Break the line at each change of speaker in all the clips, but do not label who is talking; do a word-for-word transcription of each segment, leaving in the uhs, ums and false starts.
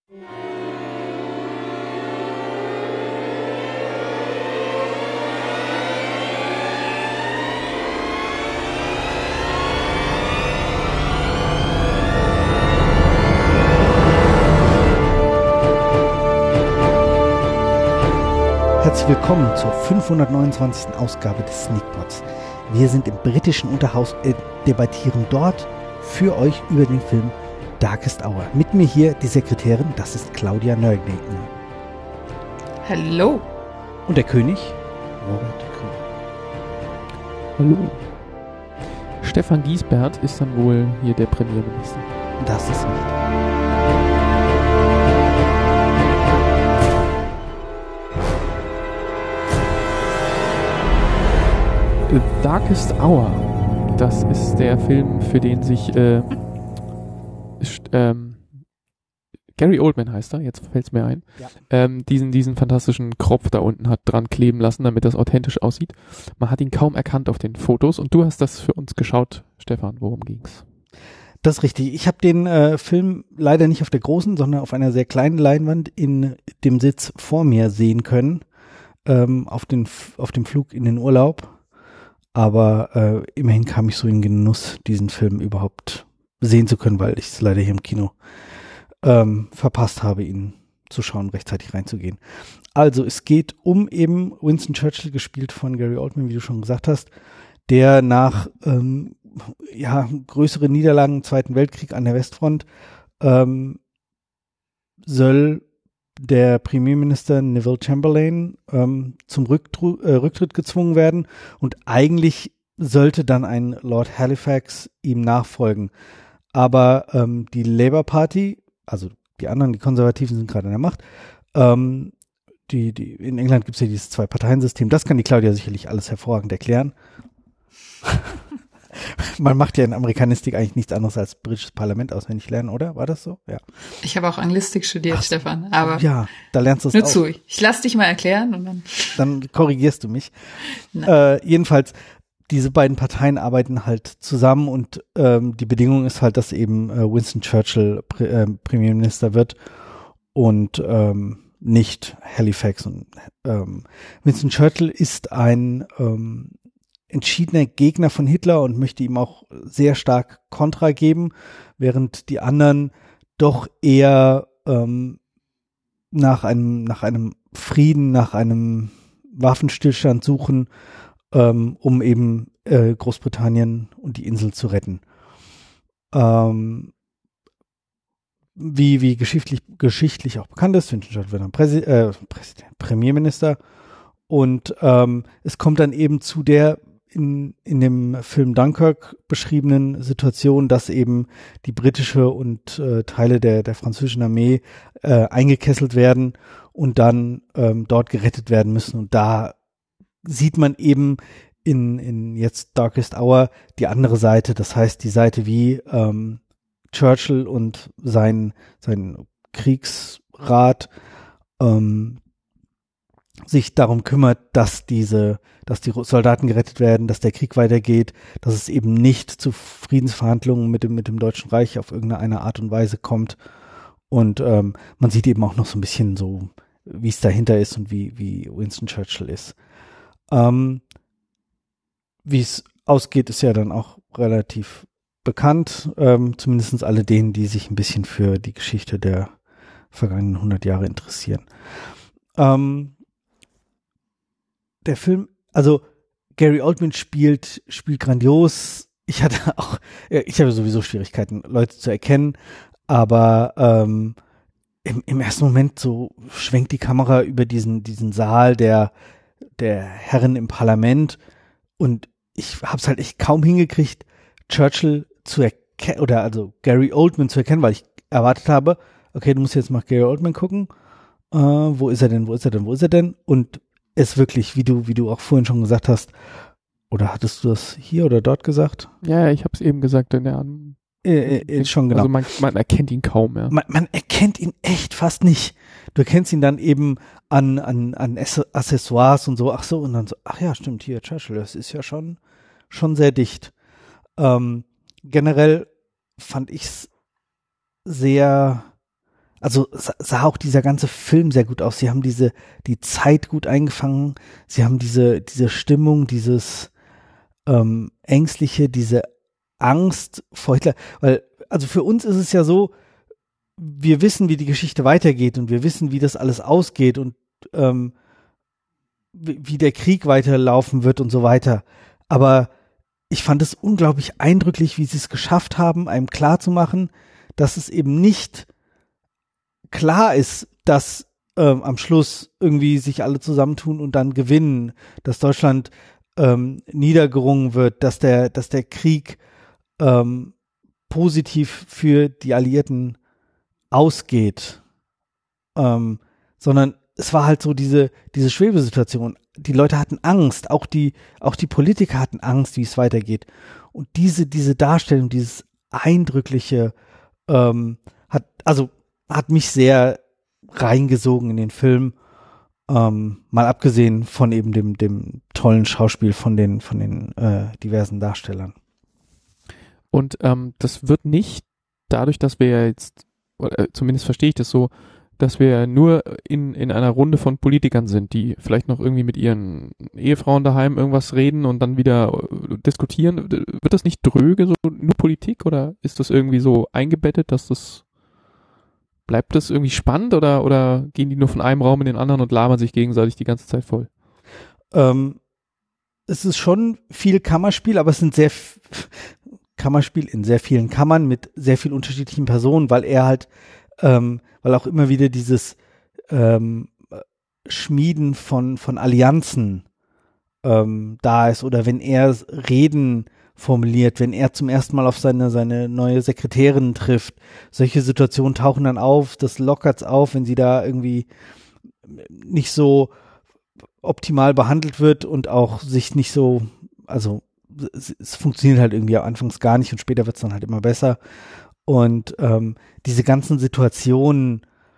Herzlich willkommen zur fünfhundertneunundzwanzigsten Ausgabe des Sneakpots. Wir sind im britischen Unterhaus, äh, debattieren dort für euch über den Film Darkest Hour. Mit mir hier die Sekretärin, das ist Claudia Nörgling.
Hallo.
Und der König, Robert Krüger.
Hallo. Stefan Giesbert ist dann wohl hier der Premierminister.
Das ist richtig.
The Darkest Hour. Das ist der Film, für den sich äh, st- ähm, Gary Oldman heißt er, jetzt fällt es mir ein,
Ja.
ähm, diesen, diesen fantastischen Kropf da unten hat dran kleben lassen, damit das authentisch aussieht. Man hat ihn kaum erkannt auf den Fotos und du hast das für uns geschaut, Stefan. Worum ging's?
Das ist richtig. Ich habe den äh, Film leider nicht auf der großen, sondern auf einer sehr kleinen Leinwand in dem Sitz vor mir sehen können, ähm, auf, den, auf dem Flug in den Urlaub. Aber äh, immerhin kam ich so in Genuss, diesen Film überhaupt sehen zu können, weil ich es leider hier im Kino ähm, verpasst habe, ihn zu schauen, rechtzeitig reinzugehen. Also es geht um eben Winston Churchill, gespielt von Gary Oldman, wie du schon gesagt hast, der nach ähm, ja, größeren Niederlagen im Zweiten Weltkrieg an der Westfront ähm, soll der Premierminister Neville Chamberlain ähm, zum Rücktru- äh, Rücktritt gezwungen werden und eigentlich sollte dann ein Lord Halifax ihm nachfolgen. Aber ähm, die Labour Party, also die anderen, die Konservativen sind gerade an der Macht, ähm, die, die, in England gibt es ja dieses Zwei-Parteien-System, das kann die Claudia sicherlich alles hervorragend erklären. Man macht ja in Amerikanistik eigentlich nichts anderes als britisches Parlament auswendig lernen, oder? War das so? Ja.
Ich habe auch Anglistik studiert,
Ach,
Stefan, aber
ja, da lernst du es
nur
auch.
zu. Ich lass dich mal erklären und dann.
Dann korrigierst du mich. Äh, jedenfalls, diese beiden Parteien arbeiten halt zusammen und ähm, die Bedingung ist halt, dass eben äh, Winston Churchill Pre- äh, Premierminister wird und ähm, nicht Halifax. Und ähm, Winston Churchill ist ein ähm, entschiedener Gegner von Hitler und möchte ihm auch sehr stark Kontra geben, während die anderen doch eher ähm, nach einem nach einem Frieden, nach einem Waffenstillstand suchen, ähm, um eben äh, Großbritannien und die Insel zu retten. Ähm, wie wie geschichtlich geschichtlich auch bekannt ist, Winston Churchill wird dann Präsi- äh, Präsident, Premierminister und ähm, es kommt dann eben zu der in, in dem Film Dunkirk beschriebenen Situation, dass eben die britische und äh, Teile der, der französischen Armee äh, eingekesselt werden und dann ähm, dort gerettet werden müssen. Und da sieht man eben in, in jetzt Darkest Hour die andere Seite, das heißt die Seite, wie ähm, Churchill und sein, sein Kriegsrat ähm, sich darum kümmert, dass diese, dass die Soldaten gerettet werden, dass der Krieg weitergeht, dass es eben nicht zu Friedensverhandlungen mit dem, mit dem Deutschen Reich auf irgendeine Art und Weise kommt. Und ähm, man sieht eben auch noch so ein bisschen so, wie es dahinter ist und wie, wie Winston Churchill ist. Ähm, wie es ausgeht, ist ja dann auch relativ bekannt, ähm, zumindest alle denen, die sich ein bisschen für die Geschichte der vergangenen hundert Jahre interessieren. Ähm, Der Film, also Gary Oldman spielt spielt grandios. Ich hatte auch, ich habe sowieso Schwierigkeiten, Leute zu erkennen, aber ähm, im, im ersten Moment so schwenkt die Kamera über diesen diesen Saal der der Herren im Parlament und ich habe es halt echt kaum hingekriegt, Churchill zu erkennen oder also Gary Oldman zu erkennen, weil ich erwartet habe, okay, du musst jetzt mal Gary Oldman gucken, äh, wo ist er denn, wo ist er denn, wo ist er denn und es wirklich, wie du, wie du auch vorhin schon gesagt hast, oder hattest du das hier oder dort gesagt?
Ja, ich habe es eben gesagt, in der An-
Äh, äh, schon genau.
Also man, man erkennt ihn kaum, ja.
Man, man erkennt ihn echt fast nicht. Du erkennst ihn dann eben an, an, an Accessoires und so, ach so, und dann so, ach ja, stimmt, hier, Churchill, das ist ja schon, schon sehr dicht. Ähm, generell fand ich's sehr, also sah auch dieser ganze Film sehr gut aus. Sie haben diese, die Zeit gut eingefangen. Sie haben diese, diese Stimmung, dieses ähm, Ängstliche, diese Angst vor Hitler. Weil, also für uns ist es ja so, wir wissen, wie die Geschichte weitergeht und wir wissen, wie das alles ausgeht und ähm, wie, wie der Krieg weiterlaufen wird und so weiter. Aber ich fand es unglaublich eindrücklich, wie sie es geschafft haben, einem klarzumachen, dass es eben nicht klar ist, dass ähm, am Schluss irgendwie sich alle zusammentun und dann gewinnen, dass Deutschland ähm, niedergerungen wird, dass der, dass der Krieg ähm, positiv für die Alliierten ausgeht, ähm, sondern es war halt so diese, diese Schwebesituation. Die Leute hatten Angst, auch die, auch die Politiker hatten Angst, wie es weitergeht. Und diese, diese Darstellung, dieses Eindrückliche, ähm, hat, also, hat mich sehr reingesogen in den Film, ähm, mal abgesehen von eben dem, dem tollen Schauspiel von den, von den, äh, diversen Darstellern.
Und, ähm, das wird nicht dadurch, dass wir ja jetzt, oder zumindest verstehe ich das so, dass wir nur in, in einer Runde von Politikern sind, die vielleicht noch irgendwie mit ihren Ehefrauen daheim irgendwas reden und dann wieder diskutieren. Wird das nicht dröge, so nur Politik, oder ist das irgendwie so eingebettet, dass das, bleibt das irgendwie spannend, oder, oder gehen die nur von einem Raum in den anderen und labern sich gegenseitig die ganze Zeit voll?
Ähm, es ist schon viel Kammerspiel, aber es sind sehr f- Kammerspiel in sehr vielen Kammern mit sehr vielen unterschiedlichen Personen, weil er halt ähm, weil auch immer wieder dieses ähm, Schmieden von, von Allianzen ähm, da ist, oder wenn er Reden formuliert, wenn er zum ersten Mal auf seine, seine neue Sekretärin trifft. Solche Situationen tauchen dann auf, das lockert's auf, wenn sie da irgendwie nicht so optimal behandelt wird und auch sich nicht so, also es, es funktioniert halt irgendwie anfangs gar nicht und später wird's dann halt immer besser. Und ähm, diese ganzen Situationen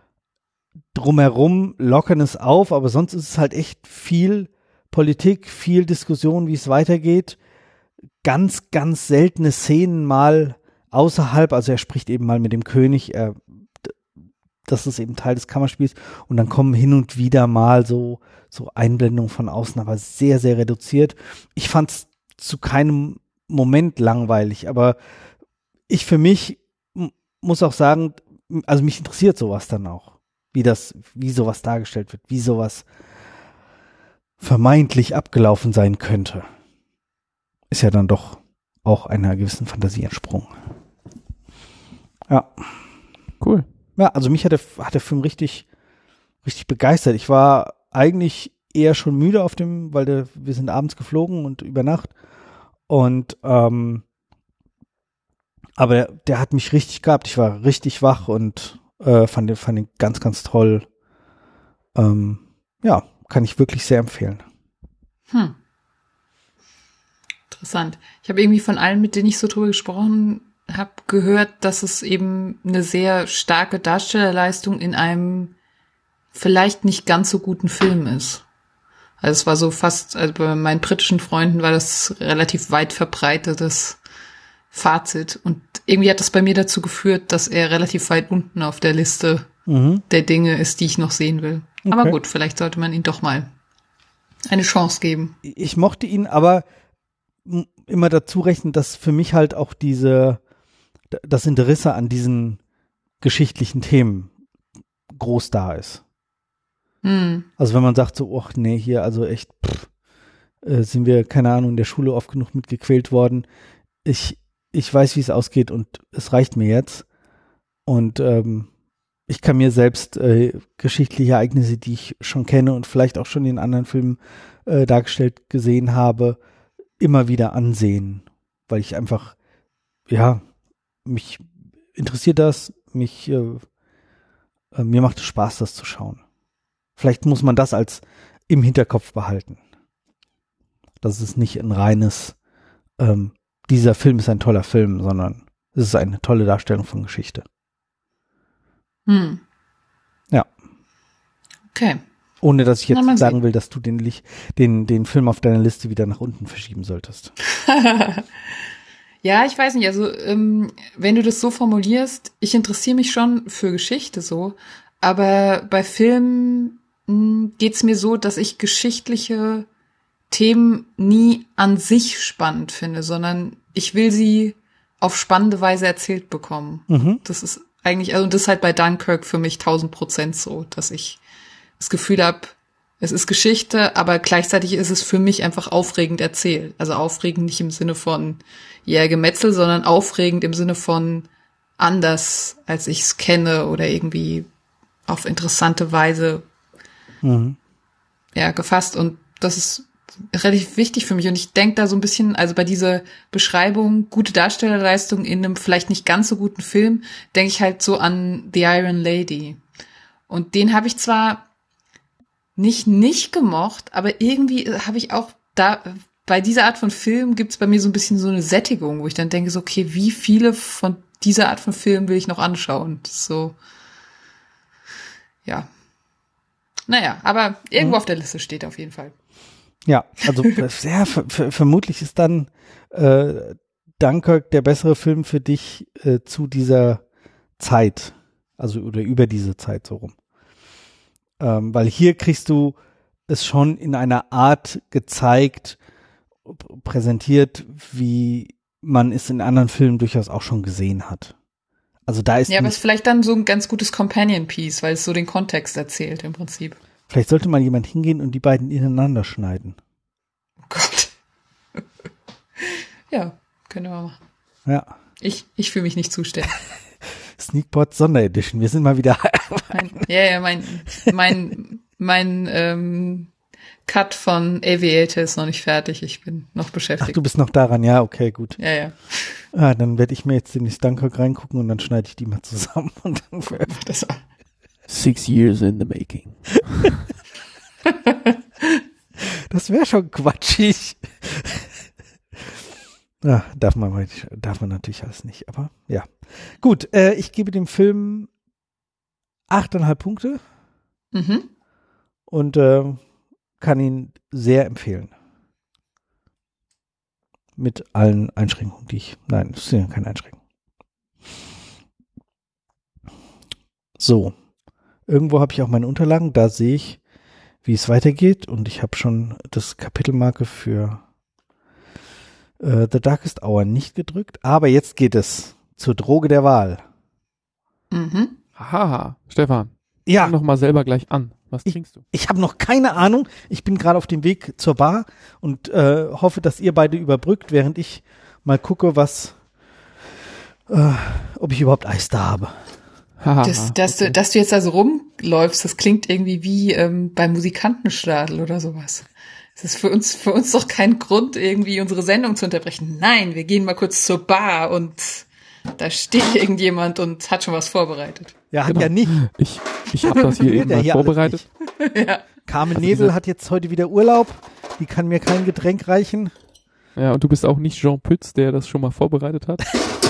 drumherum lockern es auf, aber sonst ist es halt echt viel Politik, viel Diskussion, wie es weitergeht. Ganz, ganz seltene Szenen mal außerhalb, also er spricht eben mal mit dem König, er, das ist eben Teil des Kammerspiels, und dann kommen hin und wieder mal so, so Einblendungen von außen, aber sehr, sehr reduziert. Ich fand es zu keinem Moment langweilig, aber ich für mich muss auch sagen, also mich interessiert sowas dann auch, wie das, wie sowas dargestellt wird, wie sowas vermeintlich abgelaufen sein könnte. Ist ja dann doch auch einer gewissen Fantasie entsprungen. Ja.
Cool.
Ja, also mich hat der, hat der Film richtig, richtig begeistert. Ich war eigentlich eher schon müde auf dem, weil der, wir sind abends geflogen und über Nacht. Und, ähm, aber der, der hat mich richtig gehabt. Ich war richtig wach und äh, fand den, fand den ganz, ganz toll. Ähm, ja, kann ich wirklich sehr empfehlen.
Hm. Interessant. Ich habe irgendwie von allen, mit denen ich so drüber gesprochen habe, gehört, dass es eben eine sehr starke Darstellerleistung in einem vielleicht nicht ganz so guten Film ist. Also es war so fast, also bei meinen britischen Freunden war das relativ weit verbreitetes Fazit. Und irgendwie hat das bei mir dazu geführt, dass er relativ weit unten auf der Liste mhm. der Dinge ist, die ich noch sehen will. Okay. Aber gut, vielleicht sollte man ihn doch mal eine Chance geben.
Ich mochte ihn aber immer dazu rechnen, dass für mich halt auch diese, das Interesse an diesen geschichtlichen Themen groß da ist.
Hm.
Also wenn man sagt so, ach nee, hier also echt, pff, äh, sind wir, keine Ahnung, in der Schule oft genug mitgequält worden. Ich, ich weiß, wie es ausgeht und es reicht mir jetzt. Und ähm, ich kann mir selbst äh, geschichtliche Ereignisse, die ich schon kenne und vielleicht auch schon in anderen Filmen äh, dargestellt gesehen habe, immer wieder ansehen, weil ich einfach, ja, mich interessiert das, mich, äh, äh, mir macht es Spaß, das zu schauen. Vielleicht muss man das als im Hinterkopf behalten. Das ist nicht ein reines, ähm, dieser Film ist ein toller Film, sondern es ist eine tolle Darstellung von Geschichte.
Hm.
Ja.
Okay.
Ohne, dass ich jetzt
Na,
sagen
sieht.
will, dass du den, den, den Film auf deiner Liste wieder nach unten verschieben solltest.
Ja, ich weiß nicht, also ähm, wenn du das so formulierst, ich interessiere mich schon für Geschichte so, aber bei Filmen mh, geht's mir so, dass ich geschichtliche Themen nie an sich spannend finde, sondern ich will sie auf spannende Weise erzählt bekommen. Mhm. Das ist eigentlich, also das ist halt bei Dunkirk für mich tausend Prozent so, dass ich das Gefühl habe, es ist Geschichte, aber gleichzeitig ist es für mich einfach aufregend erzählt. Also aufregend nicht im Sinne von ja, Gemetzel, sondern aufregend im Sinne von anders, als ich es kenne oder irgendwie auf interessante Weise mhm. ja, gefasst. Und das ist relativ wichtig für mich. Und ich denke da so ein bisschen, also bei dieser Beschreibung, gute Darstellerleistung in einem vielleicht nicht ganz so guten Film, denke ich halt so an The Iron Lady. Und den habe ich zwar nicht nicht gemocht, aber irgendwie habe ich auch da, bei dieser Art von Film gibt es bei mir so ein bisschen so eine Sättigung, wo ich dann denke so, okay, wie viele von dieser Art von Film will ich noch anschauen? Das ist so, ja. Naja, aber irgendwo mhm. auf der Liste steht auf jeden Fall.
Ja, also ja, ver- ver- vermutlich ist dann äh, Dunkirk der bessere Film für dich äh, zu dieser Zeit, also oder über diese Zeit so rum. Ähm, weil hier kriegst du es schon in einer Art gezeigt, präsentiert, wie man es in anderen Filmen durchaus auch schon gesehen hat. Also da ist
ja, aber es ist vielleicht dann so ein ganz gutes Companion-Piece, weil es so den Kontext erzählt im Prinzip.
Vielleicht sollte mal jemand hingehen und die beiden ineinander schneiden.
Oh Gott. Ja, können wir machen.
Ja.
Ich, ich fühle mich nicht zuständig.
Sneakpot Sonderedition. Wir sind mal wieder.
mein, ja, ja, mein, mein, mein ähm, Cut von Aviator ist noch nicht fertig. Ich bin noch beschäftigt.
Ach, du bist noch daran. Ja, okay, gut.
Ja, ja.
Ah, dann werde ich mir jetzt den Dunkirk reingucken und dann schneide ich die mal zusammen und dann
das Six years in the making.
Das wäre schon quatschig. Ja, darf man, darf man natürlich alles nicht, aber ja. Gut, äh, ich gebe dem Film achteinhalb Punkte
mhm.
und äh, kann ihn sehr empfehlen. Mit allen Einschränkungen, die ich, nein, es sind ja keine Einschränkungen. So, irgendwo habe ich auch meine Unterlagen, da sehe ich, wie es weitergeht und ich habe schon das Kapitelmarke für Uh, The Darkest Hour nicht gedrückt, aber jetzt geht es zur Droge der Wahl.
Mhm.
Haha, Stefan.
Ja.
Fang doch mal selber gleich an. Was
ich,
trinkst du?
Ich habe noch keine Ahnung. Ich bin gerade auf dem Weg zur Bar und äh, hoffe, dass ihr beide überbrückt, während ich mal gucke, was, äh, ob ich überhaupt Eis da habe.
Haha,
das, dass,
okay.
du, dass du jetzt also rumläufst, das klingt irgendwie wie ähm, beim Musikantenstadel oder sowas. Das ist für uns, für uns doch kein Grund, irgendwie unsere Sendung zu unterbrechen. Nein, wir gehen mal kurz zur Bar und da steht irgendjemand und hat schon was vorbereitet.
Ja, hat
genau.
ja nicht.
Ich, ich habe das hier eben mal hier vorbereitet.
Ja.
Carmen Nebel hat jetzt heute wieder Urlaub. Die kann mir kein Getränk reichen.
Ja, und du bist auch nicht Jean Pütz, der das schon mal vorbereitet hat.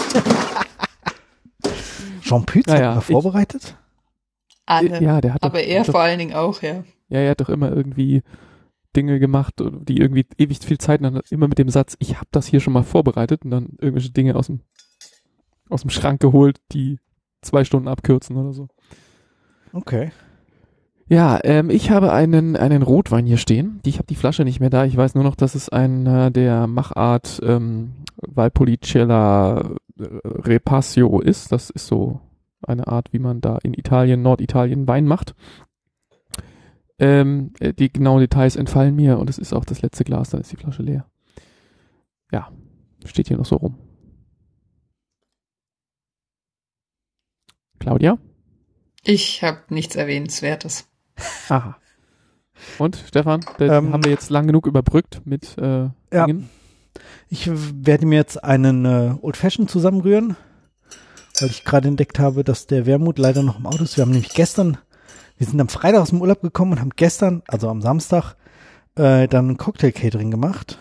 Jean Pütz
naja,
hat mal vorbereitet?
Alle.
Ja, der hat
aber
doch,
er
hat
vor allen Dingen auch, ja.
Ja, er hat doch immer irgendwie Dinge gemacht, die irgendwie ewig viel Zeit haben, immer mit dem Satz, ich habe das hier schon mal vorbereitet und dann irgendwelche Dinge aus dem aus dem Schrank geholt, die zwei Stunden abkürzen oder so.
Okay.
Ja, ähm, ich habe einen einen Rotwein hier stehen. Ich habe die Flasche nicht mehr da. Ich weiß nur noch, dass es einer der Machart ähm, Valpolicella Repasio ist. Das ist so eine Art, wie man da in Italien, Norditalien Wein macht. Ähm, die genauen Details entfallen mir und es ist auch das letzte Glas, dann ist die Flasche leer. Ja, steht hier noch so rum. Claudia?
Ich habe nichts Erwähnenswertes.
Aha. Und, Stefan, ähm, haben wir jetzt lang genug überbrückt mit äh,
ja.
Dingen?
Ich werde mir jetzt einen äh, Old Fashioned zusammenrühren, weil ich gerade entdeckt habe, dass der Wermut leider noch im Auto ist. Wir haben nämlich gestern Wir sind am Freitag aus dem Urlaub gekommen und haben gestern, also am Samstag, äh, dann ein Cocktail-Catering gemacht.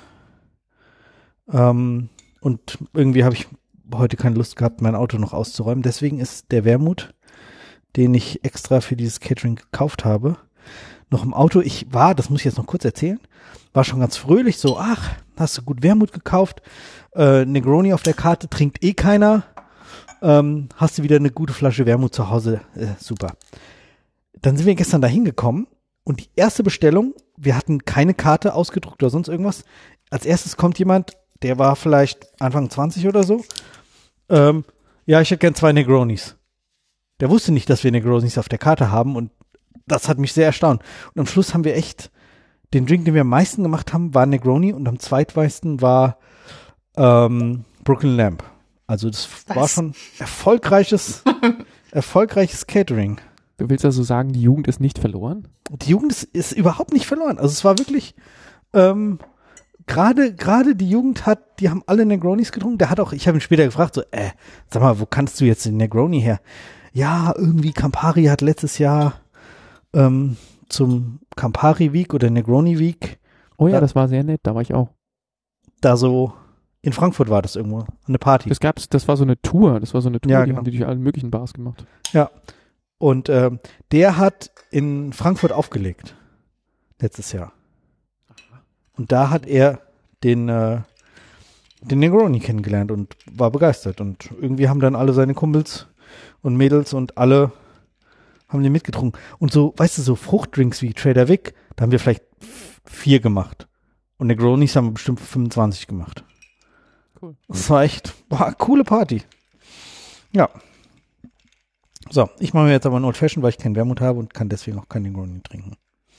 Ähm, und irgendwie habe ich heute keine Lust gehabt, mein Auto noch auszuräumen. Deswegen ist der Wermut, den ich extra für dieses Catering gekauft habe, noch im Auto. Ich war, das muss ich jetzt noch kurz erzählen, war schon ganz fröhlich, so, ach, hast du gut Wermut gekauft, äh, Negroni auf der Karte trinkt eh keiner, ähm, hast du wieder eine gute Flasche Wermut zu Hause, äh, super. Dann sind wir gestern da hingekommen und die erste Bestellung, wir hatten keine Karte ausgedruckt oder sonst irgendwas. Als erstes kommt jemand, der war vielleicht Anfang zwanzig oder so. Ähm, ja, ich hätte gern zwei Negronis. Der wusste nicht, dass wir Negronis auf der Karte haben und das hat mich sehr erstaunt. Und am Schluss haben wir echt, den Drink, den wir am meisten gemacht haben, war Negroni und am zweitmeisten war ähm, Brooklyn Lamp. Also das Was? war schon erfolgreiches, erfolgreiches Catering.
Du willst also sagen, die Jugend ist nicht verloren?
Die Jugend ist, ist überhaupt nicht verloren. Also es war wirklich, ähm, gerade gerade die Jugend hat, die haben alle Negronis getrunken. Der hat auch, ich habe ihn später gefragt, so, äh, sag mal, wo kannst du jetzt den Negroni her? Ja, irgendwie Campari hat letztes Jahr ähm, zum Campari Week oder Negroni Week.
Oh ja, da, das war sehr nett, da war ich auch.
Da so, in Frankfurt war das irgendwo, eine Party.
Das gab's, das war so eine Tour, das war so eine Tour,
ja,
die
genau.
haben die durch allen möglichen Bars gemacht.
Ja. Und ähm, der hat in Frankfurt aufgelegt, letztes Jahr. Und da hat er den, äh, den Negroni kennengelernt und war begeistert. Und irgendwie haben dann alle seine Kumpels und Mädels und alle haben den mitgetrunken. Und so, weißt du, so Fruchtdrinks wie Trader Vic, da haben wir vielleicht f- vier gemacht. Und Negronis haben wir bestimmt fünfundzwanzig gemacht. Cool. Das war echt, boah, coole Party. Ja. So, ich mache mir jetzt aber einen Old Fashion, weil ich keinen Wermut habe und kann deswegen auch keinen Negroni trinken.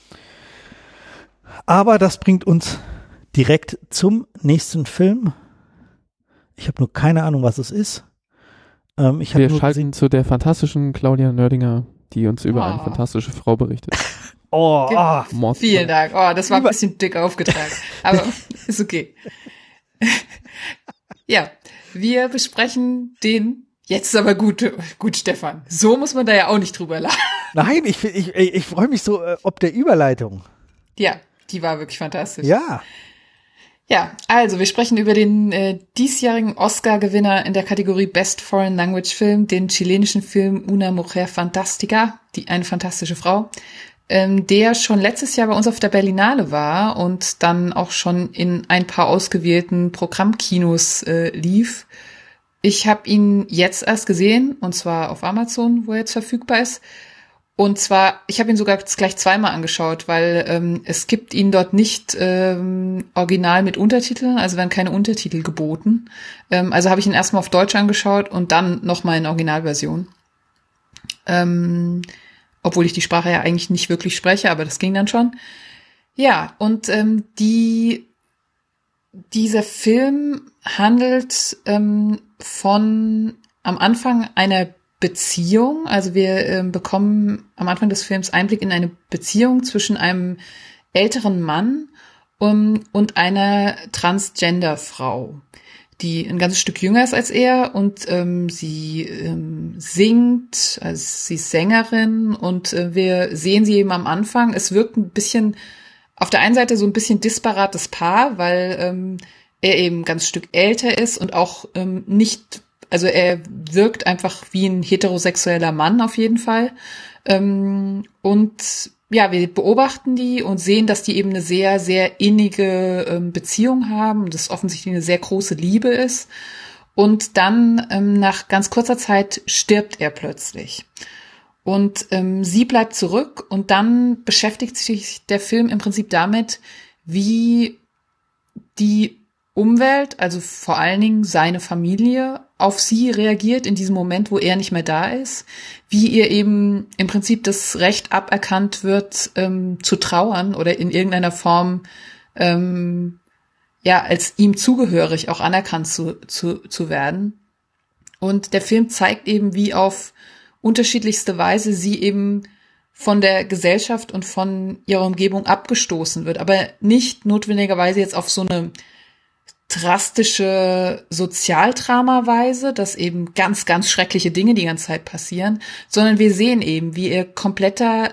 Aber das bringt uns direkt zum nächsten Film. Ich habe nur keine Ahnung, was es ist. Ähm, ich
Wir
nur
schalten
gesehen,
zu der fantastischen Claudia Nördinger, die uns über oh. eine fantastische Frau berichtet.
Oh,
oh vielen Dank. Oh, das war ein bisschen dick aufgetragen. Aber ist okay. Ja, wir besprechen den Jetzt ist aber gut, gut, Stefan. So muss man da ja auch nicht drüber lachen.
Nein, ich, ich, ich freue mich so äh, ob der Überleitung.
Ja, die war wirklich fantastisch.
Ja.
Ja, also wir sprechen über den äh, diesjährigen Oscar-Gewinner in der Kategorie Best Foreign Language Film, den chilenischen Film Una Mujer Fantástica, die eine fantastische Frau, ähm, der schon letztes Jahr bei uns auf der Berlinale war und dann auch schon in ein paar ausgewählten Programmkinos äh, lief. Ich habe ihn jetzt erst gesehen, und zwar auf Amazon, wo er jetzt verfügbar ist. Und zwar, ich habe ihn sogar gleich zweimal angeschaut, weil ähm, es gibt ihn dort nicht ähm, original mit Untertiteln, also werden keine Untertitel geboten. Ähm, also habe ich ihn erstmal auf Deutsch angeschaut und dann nochmal in Originalversion. Ähm, obwohl ich die Sprache ja eigentlich nicht wirklich spreche, aber das ging dann schon. Ja, und ähm, die dieser Film handelt ähm, von am Anfang einer Beziehung. Also wir ähm, bekommen am Anfang des Films Einblick in eine Beziehung zwischen einem älteren Mann um, und einer Transgender-Frau, die ein ganzes Stück jünger ist als er und ähm, sie ähm, singt, also sie ist Sängerin und äh, wir sehen sie eben am Anfang. Es wirkt ein bisschen auf der einen Seite so ein bisschen disparates Paar, weil ähm, er eben ein ganz Stück älter ist und auch ähm, nicht, also er wirkt einfach wie ein heterosexueller Mann auf jeden Fall. Ähm, und ja, wir beobachten die und sehen, dass die eben eine sehr, sehr innige ähm, Beziehung haben und das offensichtlich eine sehr große Liebe ist. Und dann ähm, nach ganz kurzer Zeit stirbt er plötzlich. Und ähm, sie bleibt zurück und dann beschäftigt sich der Film im Prinzip damit, wie die Umwelt, also vor allen Dingen seine Familie, auf sie reagiert in diesem Moment, wo er nicht mehr da ist, wie ihr eben im Prinzip das Recht aberkannt wird, ähm, zu trauern oder in irgendeiner Form ähm, ja als ihm zugehörig auch anerkannt zu, zu, zu werden. Und der Film zeigt eben, wie auf unterschiedlichste Weise sie eben von der Gesellschaft und von ihrer Umgebung abgestoßen wird, aber nicht notwendigerweise jetzt auf so eine drastische Sozialdrama-Weise, dass eben ganz, ganz schreckliche Dinge die ganze Zeit passieren, sondern wir sehen eben, wie ihr kompletter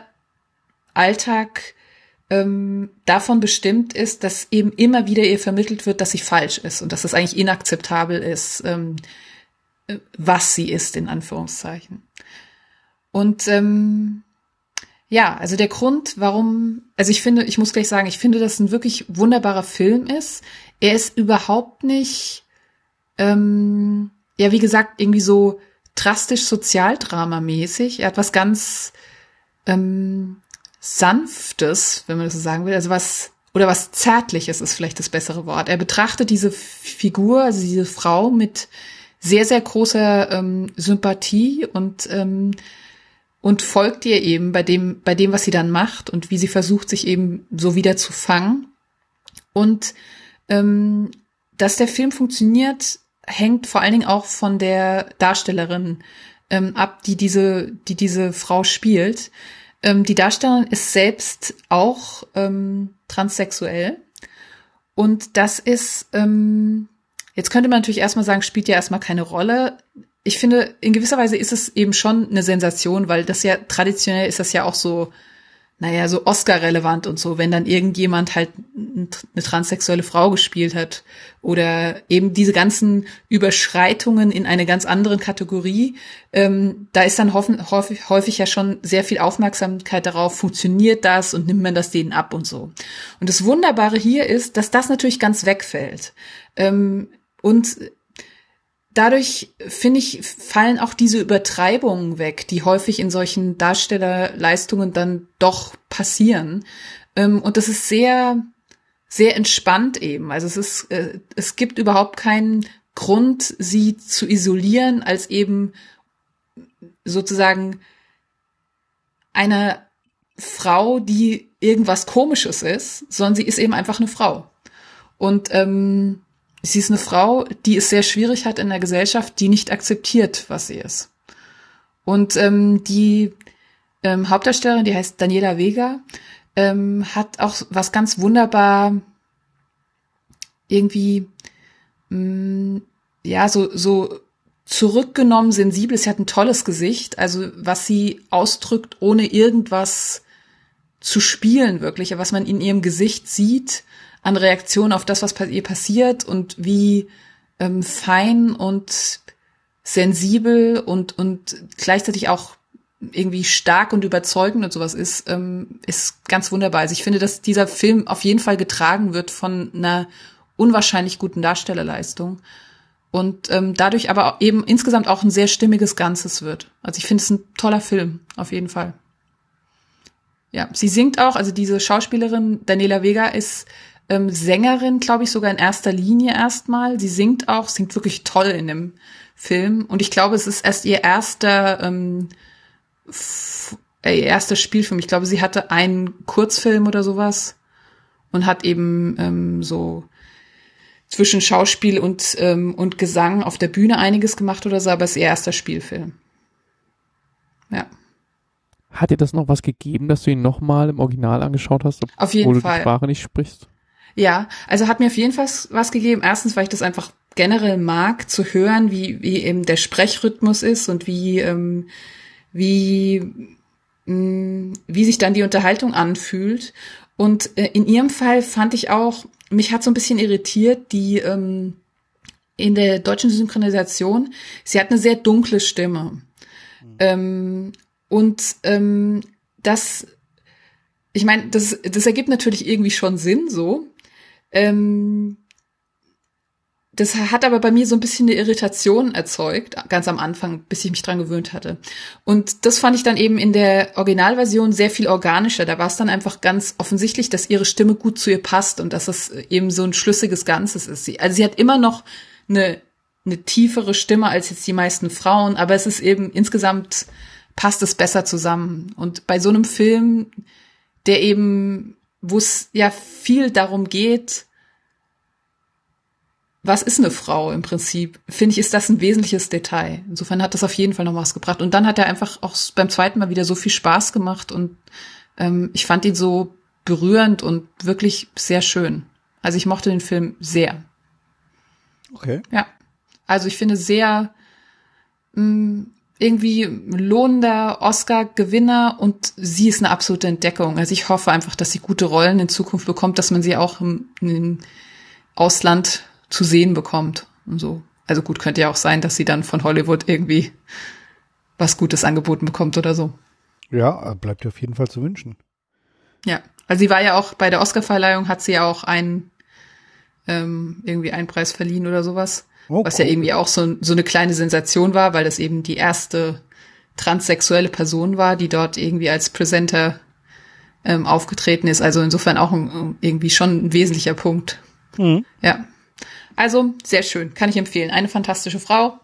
Alltag ähm, davon bestimmt ist, dass eben immer wieder ihr vermittelt wird, dass sie falsch ist und dass es eigentlich inakzeptabel ist, ähm, was sie ist, in Anführungszeichen. Und ähm, Ja, also der Grund, warum, also ich finde, ich muss gleich sagen, ich finde, dass es ein wirklich wunderbarer Film ist. Er ist überhaupt nicht, ähm, ja, wie gesagt, irgendwie so drastisch Sozialdramamäßig. Er hat was ganz ähm, Sanftes, wenn man das so sagen will, also was, oder was Zärtliches ist vielleicht das bessere Wort. Er betrachtet diese Figur, also diese Frau mit sehr, sehr großer ähm, Sympathie und ähm, und folgt ihr eben bei dem, bei dem, was sie dann macht und wie sie versucht, sich eben so wieder zu fangen. Und ähm, dass der Film funktioniert, hängt vor allen Dingen auch von der Darstellerin ähm, ab, die diese, die diese Frau spielt. Ähm, die Darstellerin ist selbst auch ähm, transsexuell. Und das ist, ähm, jetzt könnte man natürlich erstmal sagen, spielt ja erstmal keine Rolle. Ich finde, in gewisser Weise ist es eben schon eine Sensation, weil das ja traditionell ist das ja auch so, naja, so Oscar-relevant und so, wenn dann irgendjemand halt eine transsexuelle Frau gespielt hat oder eben diese ganzen Überschreitungen in eine ganz andere Kategorie, ähm, da ist dann hoffen, häufig, häufig ja schon sehr viel Aufmerksamkeit darauf, funktioniert das und nimmt man das denen ab und so. Und das Wunderbare hier ist, dass das natürlich ganz wegfällt. Ähm, und Dadurch, finde ich, fallen auch diese Übertreibungen weg, die häufig in solchen Darstellerleistungen dann doch passieren. Und das ist sehr, sehr entspannt eben. Also es ist, es gibt überhaupt keinen Grund, sie zu isolieren als eben sozusagen eine Frau, die irgendwas Komisches ist, sondern sie ist eben einfach eine Frau. Und ähm, sie ist eine Frau, die es sehr schwierig hat in der Gesellschaft, die nicht akzeptiert, was sie ist. Und ähm, die ähm, Hauptdarstellerin, die heißt Daniela Vega, ähm, hat auch was ganz wunderbar irgendwie, mh, ja, so so zurückgenommen, sensibel. Sie hat ein tolles Gesicht, also was sie ausdrückt, ohne irgendwas zu spielen wirklich, was man in ihrem Gesicht sieht, an Reaktion auf das, was ihr passiert und wie ähm, fein und sensibel und und gleichzeitig auch irgendwie stark und überzeugend und sowas ist, ähm, ist ganz wunderbar. Also ich finde, dass dieser Film auf jeden Fall getragen wird von einer unwahrscheinlich guten Darstellerleistung und ähm, dadurch aber eben insgesamt auch ein sehr stimmiges Ganzes wird. Also ich finde es ein toller Film, auf jeden Fall. Ja, sie singt auch, also diese Schauspielerin Daniela Vega ist Ähm, Sängerin, glaube ich, sogar in erster Linie erstmal. Sie singt auch, singt wirklich toll in dem Film. Und ich glaube, es ist erst ihr erster, ähm, f- äh, ihr erster Spielfilm. Ich glaube, sie hatte einen Kurzfilm oder sowas und hat eben ähm, so zwischen Schauspiel und ähm, und Gesang auf der Bühne einiges gemacht oder so, aber es ist ihr erster Spielfilm. Ja.
Hat dir das noch was gegeben, dass du ihn nochmal im Original angeschaut hast, obwohl
Auf jeden
du
Fall.
die Sprache nicht sprichst?
Ja, also hat mir auf jeden Fall was gegeben. Erstens, weil ich das einfach generell mag, zu hören, wie wie eben der Sprechrhythmus ist und wie ähm, wie mh, wie sich dann die Unterhaltung anfühlt. Und äh, in ihrem Fall fand ich auch, mich hat so ein bisschen irritiert, die ähm, in der deutschen Synchronisation, sie hat eine sehr dunkle Stimme. Mhm. Ähm, und ähm, das, ich meine, das das ergibt natürlich irgendwie schon Sinn, so. Ähm, das hat aber bei mir so ein bisschen eine Irritation erzeugt, ganz am Anfang, bis ich mich dran gewöhnt hatte. Und das fand ich dann eben in der Originalversion sehr viel organischer. Da war es dann einfach ganz offensichtlich, dass ihre Stimme gut zu ihr passt und dass es eben so ein schlüssiges Ganzes ist. Sie, also sie hat immer noch eine, eine tiefere Stimme als jetzt die meisten Frauen, aber es ist eben insgesamt passt es besser zusammen. Und bei so einem Film, der eben, wo es ja viel darum geht, was ist eine Frau im Prinzip, finde ich, ist das ein wesentliches Detail. Insofern hat das auf jeden Fall noch was gebracht. Und dann hat er einfach auch beim zweiten Mal wieder so viel Spaß gemacht und ähm, ich fand ihn so berührend und wirklich sehr schön. Also ich mochte den Film sehr.
Okay.
Ja, also ich finde sehr mh, irgendwie lohnender Oscar-Gewinner und sie ist eine absolute Entdeckung. Also ich hoffe einfach, dass sie gute Rollen in Zukunft bekommt, dass man sie auch im, im Ausland zu sehen bekommt und so. Also gut, könnte ja auch sein, dass sie dann von Hollywood irgendwie was Gutes angeboten bekommt oder so.
Ja, bleibt dir auf jeden Fall zu wünschen.
Ja, also sie war ja auch bei der Oscarverleihung, hat sie ja auch einen ähm, irgendwie einen Preis verliehen oder sowas,
oh,
was
cool.
ja irgendwie auch so, so eine kleine Sensation war, weil das eben die erste transsexuelle Person war, die dort irgendwie als Presenter ähm, aufgetreten ist. Also insofern auch ein, irgendwie schon ein wesentlicher Punkt.
Mhm.
Ja, also sehr schön, kann ich empfehlen. Eine fantastische Frau.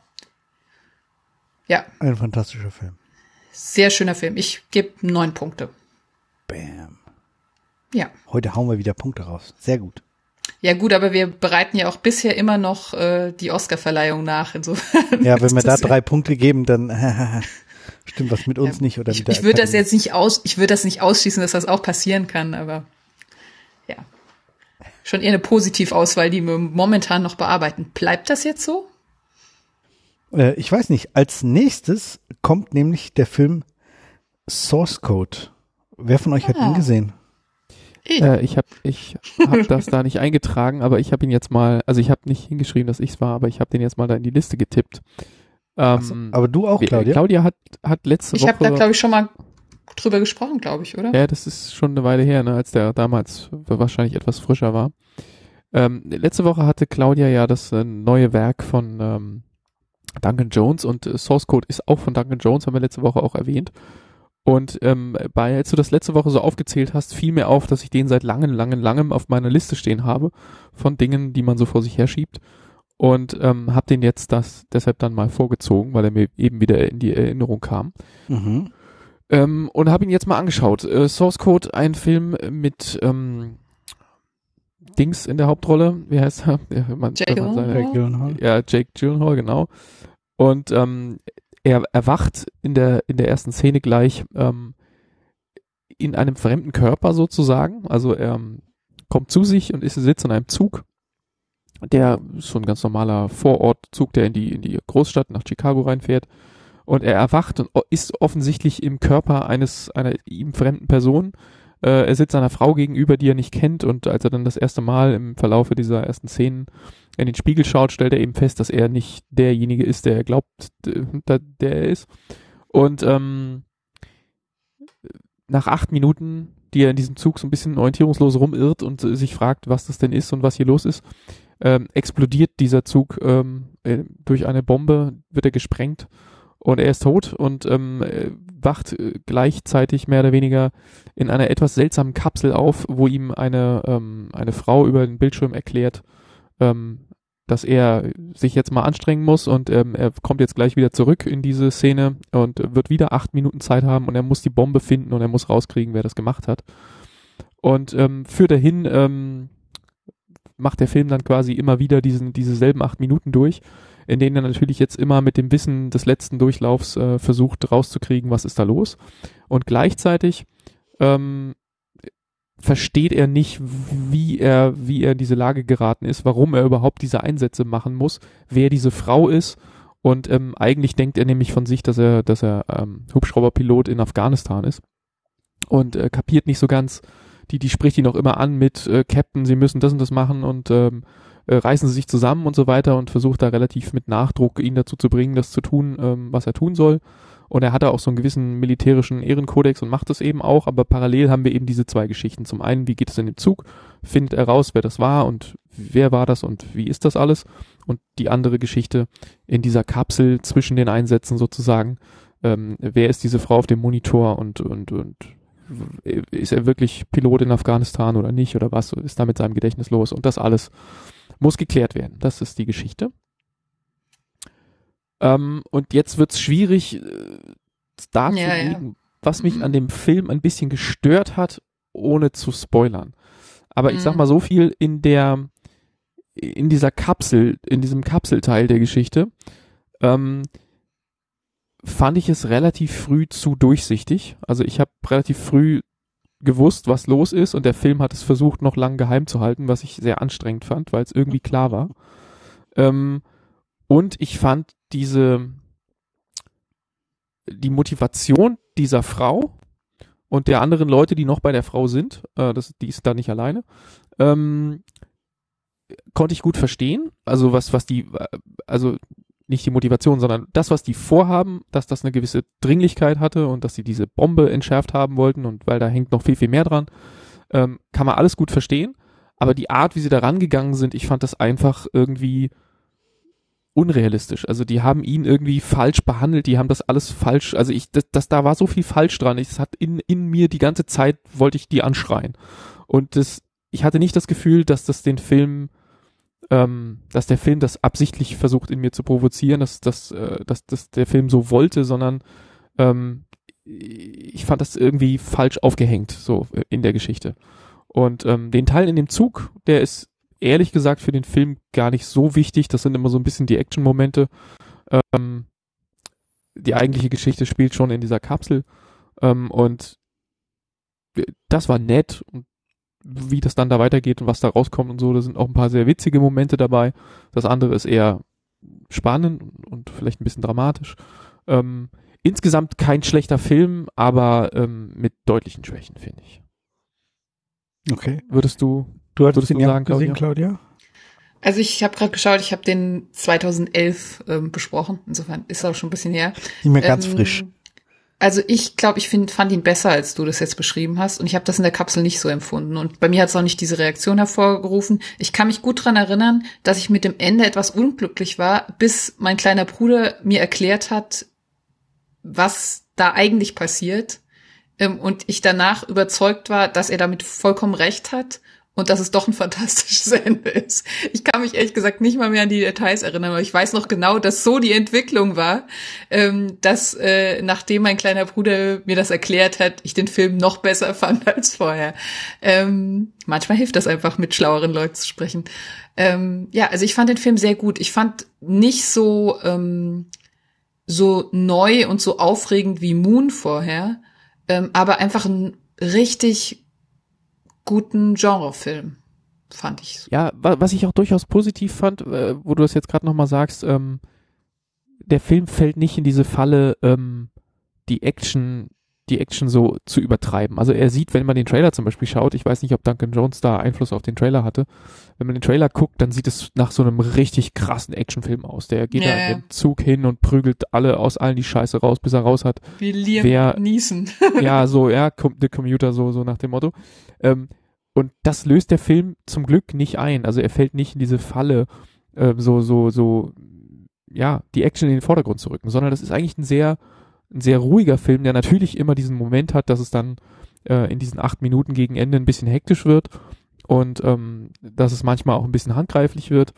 Ja.
Ein fantastischer Film.
Sehr schöner Film. Ich gebe neun Punkte.
Bam.
Ja.
Heute hauen wir wieder Punkte raus. Sehr gut.
Ja gut, aber wir bereiten ja auch bisher immer noch äh, die Oscarverleihung nach. Insofern
ja, wenn wir da
das
drei Punkte geben, dann stimmt was mit uns
ja,
nicht oder
ich,
mit der
ich würde das
Akademie.
jetzt nicht aus, ich würde das nicht ausschließen, dass das auch passieren kann, aber ja, schon eher eine Positivauswahl, die wir momentan noch bearbeiten. Bleibt das jetzt so?
Äh, ich weiß nicht. Als nächstes kommt nämlich der Film Source Code. Wer von euch
Ah.
hat ihn gesehen?
Ich.
Äh, ich habe ich hab das da nicht eingetragen, aber ich habe ihn jetzt mal, also ich habe nicht hingeschrieben, dass ich es war, aber ich habe den jetzt mal da in die Liste getippt. Ähm,
So, aber du auch,
wir-
Claudia?
Claudia hat, hat letzte
Ich
Woche...
habe da, glaube ich, schon mal drüber gesprochen, glaube ich, oder?
Ja, das ist schon eine Weile her, ne, als der damals wahrscheinlich etwas frischer war. Ähm, letzte Woche hatte Claudia ja das äh, neue Werk von ähm, Duncan Jones und äh, Source Code ist auch von Duncan Jones, haben wir letzte Woche auch erwähnt. Und ähm, bei, als du das letzte Woche so aufgezählt hast, fiel mir auf, dass ich den seit langem, langem, langem auf meiner Liste stehen habe von Dingen, die man so vor sich herschiebt. Und ähm, habe den jetzt das deshalb dann mal vorgezogen, weil er mir eben wieder in die Erinnerung kam.
Mhm.
Ähm, und habe ihn jetzt mal angeschaut. Äh, Source Code, ein Film mit ähm, Dings in der Hauptrolle. Wie heißt er? Ja, man,
Jake
wenn man seine-
Gyllenhaal?
Jake Gyllenhaal.
Ja, Jake Gyllenhaal, genau. Und ähm, er erwacht in der in der ersten Szene gleich ähm, in einem fremden Körper sozusagen. Also er ähm, kommt zu sich und ist sitzt in einem Zug. Der ist so ein ganz normaler Vorortzug, der in die in die Großstadt nach Chicago reinfährt. Und er erwacht und o- ist offensichtlich im Körper eines einer ihm fremden Person. Äh, er sitzt einer Frau gegenüber, die er nicht kennt. Und als er dann das erste Mal im Verlaufe dieser ersten Szenen in den Spiegel schaut, stellt er eben fest, dass er nicht derjenige ist, der er glaubt, d- der der er ist. Und ähm, nach acht Minuten, die er in diesem Zug so ein bisschen orientierungslos rumirrt und äh, sich fragt, was das denn ist und was hier los ist, ähm, explodiert dieser Zug ähm, äh, durch eine Bombe, wird er gesprengt und er ist tot und ähm, äh, wacht äh, gleichzeitig mehr oder weniger in einer etwas seltsamen Kapsel auf, wo ihm eine, ähm, eine Frau über den Bildschirm erklärt, ähm, dass er sich jetzt mal anstrengen muss und ähm, er kommt jetzt gleich wieder zurück in diese Szene und wird wieder acht Minuten Zeit haben und er muss die Bombe finden und er muss rauskriegen, wer das gemacht hat. Und ähm, für dahin ähm, macht der Film dann quasi immer wieder diesen diese selben acht Minuten durch, in denen er natürlich jetzt immer mit dem Wissen des letzten Durchlaufs äh, versucht rauszukriegen, was ist da los. Und gleichzeitig ähm, versteht er nicht, wie er, wie er in diese Lage geraten ist, warum er überhaupt diese Einsätze machen muss, wer diese Frau ist. Und ähm, eigentlich denkt er nämlich von sich, dass er, dass er ähm, Hubschrauberpilot in Afghanistan ist. Und äh, kapiert nicht so ganz, die, die spricht ihn auch immer an mit äh, Captain, sie müssen das und das machen und ähm, äh, reißen sie sich zusammen und so weiter und versucht da relativ mit Nachdruck ihn dazu zu bringen, das zu tun, ähm, was er tun soll. Und er hat da auch so einen gewissen militärischen Ehrenkodex und macht das eben auch, aber parallel haben wir eben diese zwei Geschichten. Zum einen, wie geht es in dem Zug? Findet er raus, wer das war und wer war das und wie ist das alles? Und die andere Geschichte in dieser Kapsel zwischen den Einsätzen sozusagen. Ähm, wer ist diese Frau auf dem Monitor und, und, und ist er wirklich Pilot in Afghanistan oder nicht oder was ist da mit seinem Gedächtnis los? Und das alles muss geklärt werden. Das ist die Geschichte. Ähm, und jetzt wird's schwierig, äh, darzulegen,
Ja, ja.
was mich an dem Film ein bisschen gestört hat, ohne zu spoilern. Aber ich
Mhm.
sag mal so viel, in der, in dieser Kapsel, in diesem Kapselteil der Geschichte, ähm, fand ich es relativ früh zu durchsichtig. Also ich habe relativ früh gewusst, was los ist und der Film hat es versucht, noch lang geheim zu halten, was ich sehr anstrengend fand, weil es irgendwie klar war. Ähm, und ich fand diese die Motivation dieser Frau und der anderen Leute, die noch bei der Frau sind, äh, das, die ist da nicht alleine, ähm, konnte ich gut verstehen. Also was, was die, also nicht die Motivation, sondern das, was die vorhaben, dass das eine gewisse Dringlichkeit hatte und dass sie diese Bombe entschärft haben wollten und weil da hängt noch viel, viel mehr dran, ähm, kann man alles gut verstehen. Aber die Art, wie sie da rangegangen sind, ich fand das einfach irgendwie unrealistisch. Also die haben ihn irgendwie falsch behandelt, die haben das alles falsch, also ich, das, das da war so viel falsch dran. Es hat in, in mir die ganze Zeit, wollte ich die anschreien. Und das, ich hatte nicht das Gefühl, dass das den Film, ähm, dass der Film das absichtlich versucht in mir zu provozieren, dass, dass, äh, dass, dass der Film so wollte, sondern ähm, ich fand das irgendwie falsch aufgehängt, so in der Geschichte. Und ähm, den Teil in dem Zug, der ist ehrlich gesagt für den Film gar nicht so wichtig. Das sind immer so ein bisschen die Action-Momente. Ähm, die eigentliche Geschichte spielt schon in dieser Kapsel. Ähm, und das war nett. Und wie das dann da weitergeht und was da rauskommt und so, da sind auch ein paar sehr witzige Momente dabei. Das andere ist eher spannend und, und vielleicht ein bisschen dramatisch. Ähm, insgesamt kein schlechter Film, aber ähm, mit deutlichen Schwächen, finde ich.
Okay.
Würdest du
Du hattest
Würdest
den
du
ja
sagen,
gesehen,
Claudia?
Claudia?
Also ich habe gerade geschaut, ich habe den zweitausendelf ähm, besprochen. Insofern ist auch schon ein bisschen her.
Nicht mehr ganz
ähm,
frisch.
Also ich glaube, ich find, fand ihn besser, als du das jetzt beschrieben hast. Und ich habe das in der Kapsel nicht so empfunden. Und bei mir hat es auch nicht diese Reaktion hervorgerufen. Ich kann mich gut dran erinnern, dass ich mit dem Ende etwas unglücklich war, bis mein kleiner Bruder mir erklärt hat, was da eigentlich passiert. Ähm, und ich danach überzeugt war, dass er damit vollkommen recht hat. Und dass es doch ein fantastisches Ende ist. Ich kann mich ehrlich gesagt nicht mal mehr an die Details erinnern, aber ich weiß noch genau, dass so die Entwicklung war, ähm, dass äh, nachdem mein kleiner Bruder mir das erklärt hat, ich den Film noch besser fand als vorher. Ähm, manchmal hilft das einfach, mit schlaueren Leuten zu sprechen. Ähm, ja, also ich fand den Film sehr gut. Ich fand nicht so ähm, so neu und so aufregend wie Moon vorher, ähm, aber einfach ein richtig guten Genrefilm, fand ich.
Ja, wa- was ich auch durchaus positiv fand, äh, wo du das jetzt gerade nochmal sagst, ähm, der Film fällt nicht in diese Falle, ähm, die Action, die Action so zu übertreiben. Also er sieht, wenn man den Trailer zum Beispiel schaut, ich weiß nicht, ob Duncan Jones da Einfluss auf den Trailer hatte, wenn man den Trailer guckt, dann sieht es nach so einem richtig krassen Actionfilm aus. Der geht
Ja,
da
ja.
in den Zug hin und prügelt alle aus allen die Scheiße raus, bis er raus hat.
Wie Liam
Wer-
Neeson.
Ja, so, ja, Com- The Commuter, so, so nach dem Motto. Ähm, und das löst der Film zum Glück nicht ein. Also er fällt nicht in diese Falle, äh, so, so, so, ja, die Action in den Vordergrund zu rücken, sondern das ist eigentlich ein sehr, ein sehr ruhiger Film, der natürlich immer diesen Moment hat, dass es dann äh, in diesen acht Minuten gegen Ende ein bisschen hektisch wird und ähm, dass es manchmal auch ein bisschen handgreiflich wird.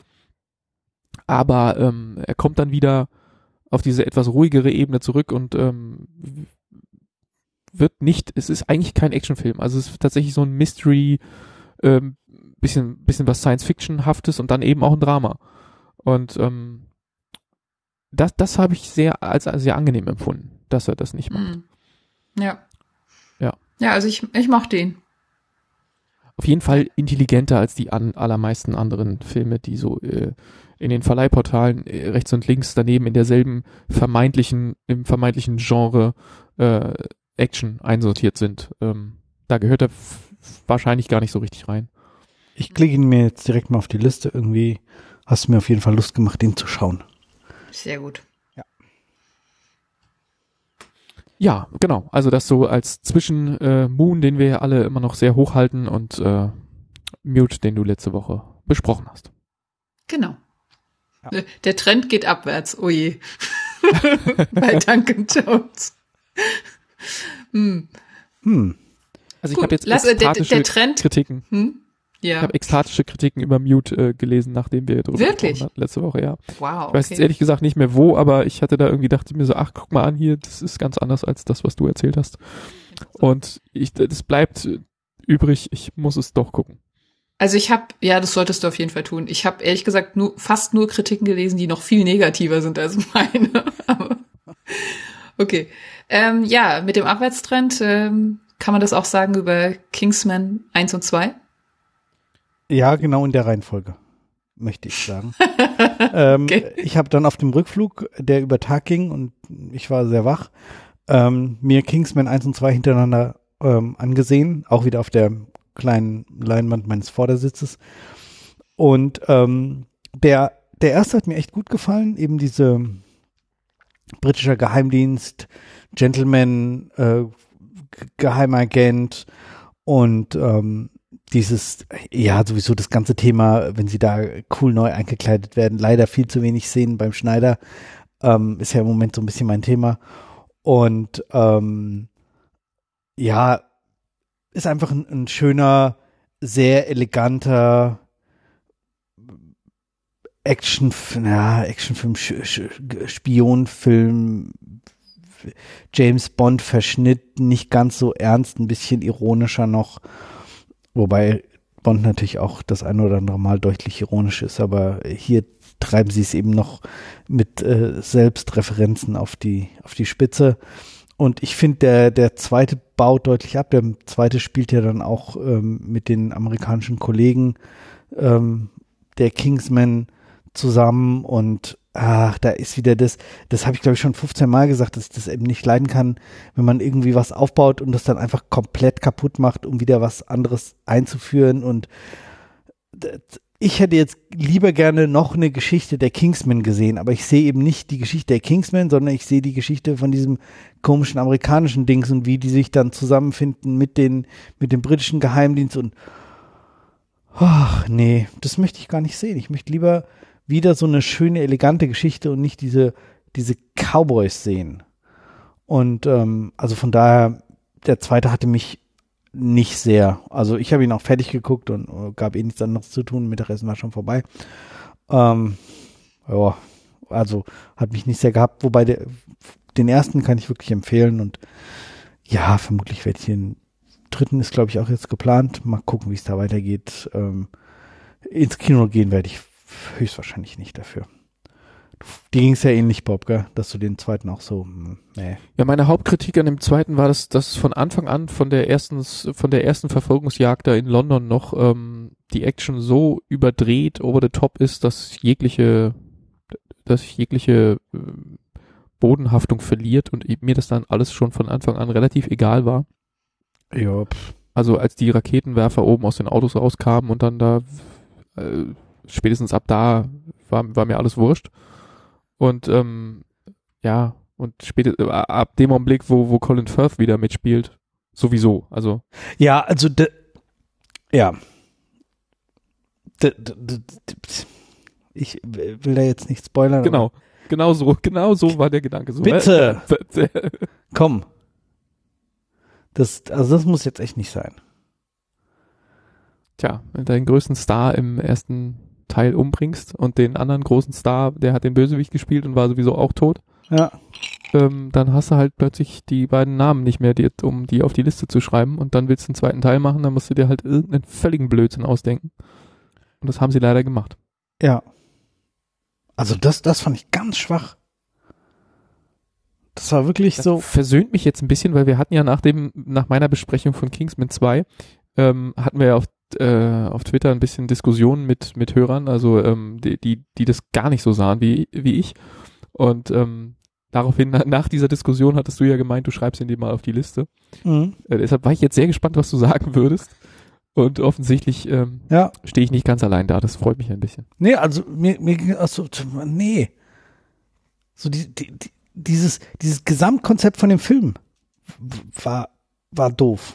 Aber ähm, er kommt dann wieder auf diese etwas ruhigere Ebene zurück und ähm, wird nicht, es ist eigentlich kein Actionfilm, also es ist tatsächlich so ein Mystery, ähm, bisschen, bisschen was Science-Fiction-haftes und dann eben auch ein Drama. Und ähm, das, das habe ich sehr als, als sehr angenehm empfunden, dass er das nicht macht.
Mhm. Ja.
Ja.
Ja, also ich, ich mochte ihn.
Auf jeden Fall intelligenter als die an, allermeisten anderen Filme, die so äh, in den Verleihportalen äh, rechts und links daneben in derselben vermeintlichen, im vermeintlichen Genre äh, Action einsortiert sind. Ähm, da gehört er f- wahrscheinlich gar nicht so richtig rein.
Ich klicke ihn mir jetzt direkt mal auf die Liste. Irgendwie hast du mir auf jeden Fall Lust gemacht, den zu schauen.
Sehr gut.
Ja, genau. Also das so als zwischen äh, Moon, den wir ja alle immer noch sehr hochhalten, und äh, Mute, den du letzte Woche besprochen hast.
Genau.
Ja.
Der Trend geht abwärts, oh je. Bei Duncan Jones. hm.
Hm.
Also ich
Gut,
habe jetzt
lass, äh, der,
ekstatische
der Trend.
Kritiken.
Hm?
Ich
Ja.
habe ekstatische Kritiken über Mute äh, gelesen, nachdem wir darüber
Wirklich?
gesprochen hatten letzte Woche, ja.
Wow.
Ich weiß
Okay.
jetzt ehrlich gesagt nicht mehr wo, aber ich hatte da irgendwie, dachte mir so, ach, guck mal an hier, das ist ganz anders als das, was du erzählt hast. Und ich, das bleibt äh, übrig, ich muss es doch gucken.
Also ich habe, ja, das solltest du auf jeden Fall tun. Ich habe ehrlich gesagt nur fast nur Kritiken gelesen, die noch viel negativer sind als meine. Aber okay. Ähm, ja, mit dem Abwärtstrend ähm, kann man das auch sagen über Kingsman eins und zwei.
Ja, genau in der Reihenfolge, möchte ich sagen. ähm,
Okay.
Ich habe dann auf dem Rückflug, der über Tag ging und ich war sehr wach, ähm, mir Kingsman eins und zwei hintereinander ähm, angesehen, auch wieder auf der kleinen Leinwand meines Vordersitzes. Und ähm, der der erste hat mir echt gut gefallen, eben diese britischer Geheimdienst, Gentleman, äh, Geheimagent und ähm, dieses, ja, sowieso das ganze Thema, wenn sie da cool neu eingekleidet werden, leider viel zu wenig Szenen beim Schneider, ähm, ist ja im Moment so ein bisschen mein Thema. Und ähm, ja, ist einfach ein, ein schöner, sehr eleganter Action, ja, Actionfilm, Spionfilm, James Bond Verschnitt, nicht ganz so ernst, ein bisschen ironischer noch, wobei Bond natürlich auch das ein oder andere Mal deutlich ironisch ist, aber hier treiben sie es eben noch mit äh, Selbstreferenzen auf die auf die Spitze. Und ich finde, der der zweite baut deutlich ab. Der zweite spielt ja dann auch ähm, mit den amerikanischen Kollegen ähm, der Kingsman zusammen und ach, da ist wieder das, das habe ich glaube ich schon fünfzehn Mal gesagt, dass ich das eben nicht leiden kann, wenn man irgendwie was aufbaut und das dann einfach komplett kaputt macht, um wieder was anderes einzuführen. Und ich hätte jetzt lieber gerne noch eine Geschichte der Kingsman gesehen, aber ich sehe eben nicht die Geschichte der Kingsman, sondern ich sehe die Geschichte von diesem komischen amerikanischen Dings und wie die sich dann zusammenfinden mit den, mit dem britischen Geheimdienst und ach nee, das möchte ich gar nicht sehen. Ich möchte lieber wieder so eine schöne, elegante Geschichte und nicht diese, diese Cowboys sehen. Und ähm, also von daher, der zweite hatte mich nicht sehr. Also ich habe ihn auch fertig geguckt und uh, gab eh nichts anderes zu tun. Mittagessen war schon vorbei. Ähm, ja, also hat mich nicht sehr gehabt. Wobei der, den ersten kann ich wirklich empfehlen und ja, vermutlich werde ich den dritten ist, glaube ich, auch jetzt geplant. Mal gucken, wie es da weitergeht. Ähm, ins Kino gehen werde ich höchstwahrscheinlich nicht dafür. Dir ging es ja ähnlich, Bob, gell? Dass du den zweiten auch so, nee.
Ja, meine Hauptkritik an dem zweiten war, dass, dass von Anfang an von der ersten, von der ersten Verfolgungsjagd da in London noch ähm, die Action so überdreht, over the top ist, dass jegliche, dass jegliche äh, Bodenhaftung verliert und mir das dann alles schon von Anfang an relativ egal war.
Ja. Pff.
Also als die Raketenwerfer oben aus den Autos rauskamen und dann da äh, spätestens ab da war, war mir alles wurscht. Und ähm, ja, und später äh, ab dem Augenblick, wo, wo Colin Firth wieder mitspielt, sowieso. Also
ja, also de, ja. De, de, de, de, ich will da jetzt nicht spoilern.
Genau, genau so, genau so war der Gedanke. So,
bitte, komm. Das, also das muss jetzt echt nicht sein.
Tja, wenn du deinen größten Star im ersten Teil umbringst und den anderen großen Star, der hat den Bösewicht gespielt und war sowieso auch tot,
ja.
ähm, dann hast du halt plötzlich die beiden Namen nicht mehr, die, um die auf die Liste zu schreiben und dann willst du einen zweiten Teil machen, dann musst du dir halt irgendeinen völligen Blödsinn ausdenken. Und das haben sie leider gemacht.
Ja. Also das, das fand ich ganz schwach. Das war wirklich
das
so.
Versöhnt mich jetzt ein bisschen, weil wir hatten ja nach dem, nach meiner Besprechung von Kingsman zwei, ähm, hatten wir ja auf, äh, auf Twitter ein bisschen Diskussionen mit, mit Hörern, also ähm, die, die, die das gar nicht so sahen wie, wie ich. Und ähm, daraufhin, na, nach dieser Diskussion hattest du ja gemeint, du schreibst ihn dir mal auf die Liste.
Mhm.
Äh, deshalb war ich jetzt sehr gespannt, was du sagen würdest. Und offensichtlich ähm,
ja.
stehe ich nicht ganz allein da, das freut mich ein bisschen.
Nee, also mir, mir ging auch so, nee. So die, die, die Dieses, dieses Gesamtkonzept von dem Film war, war doof.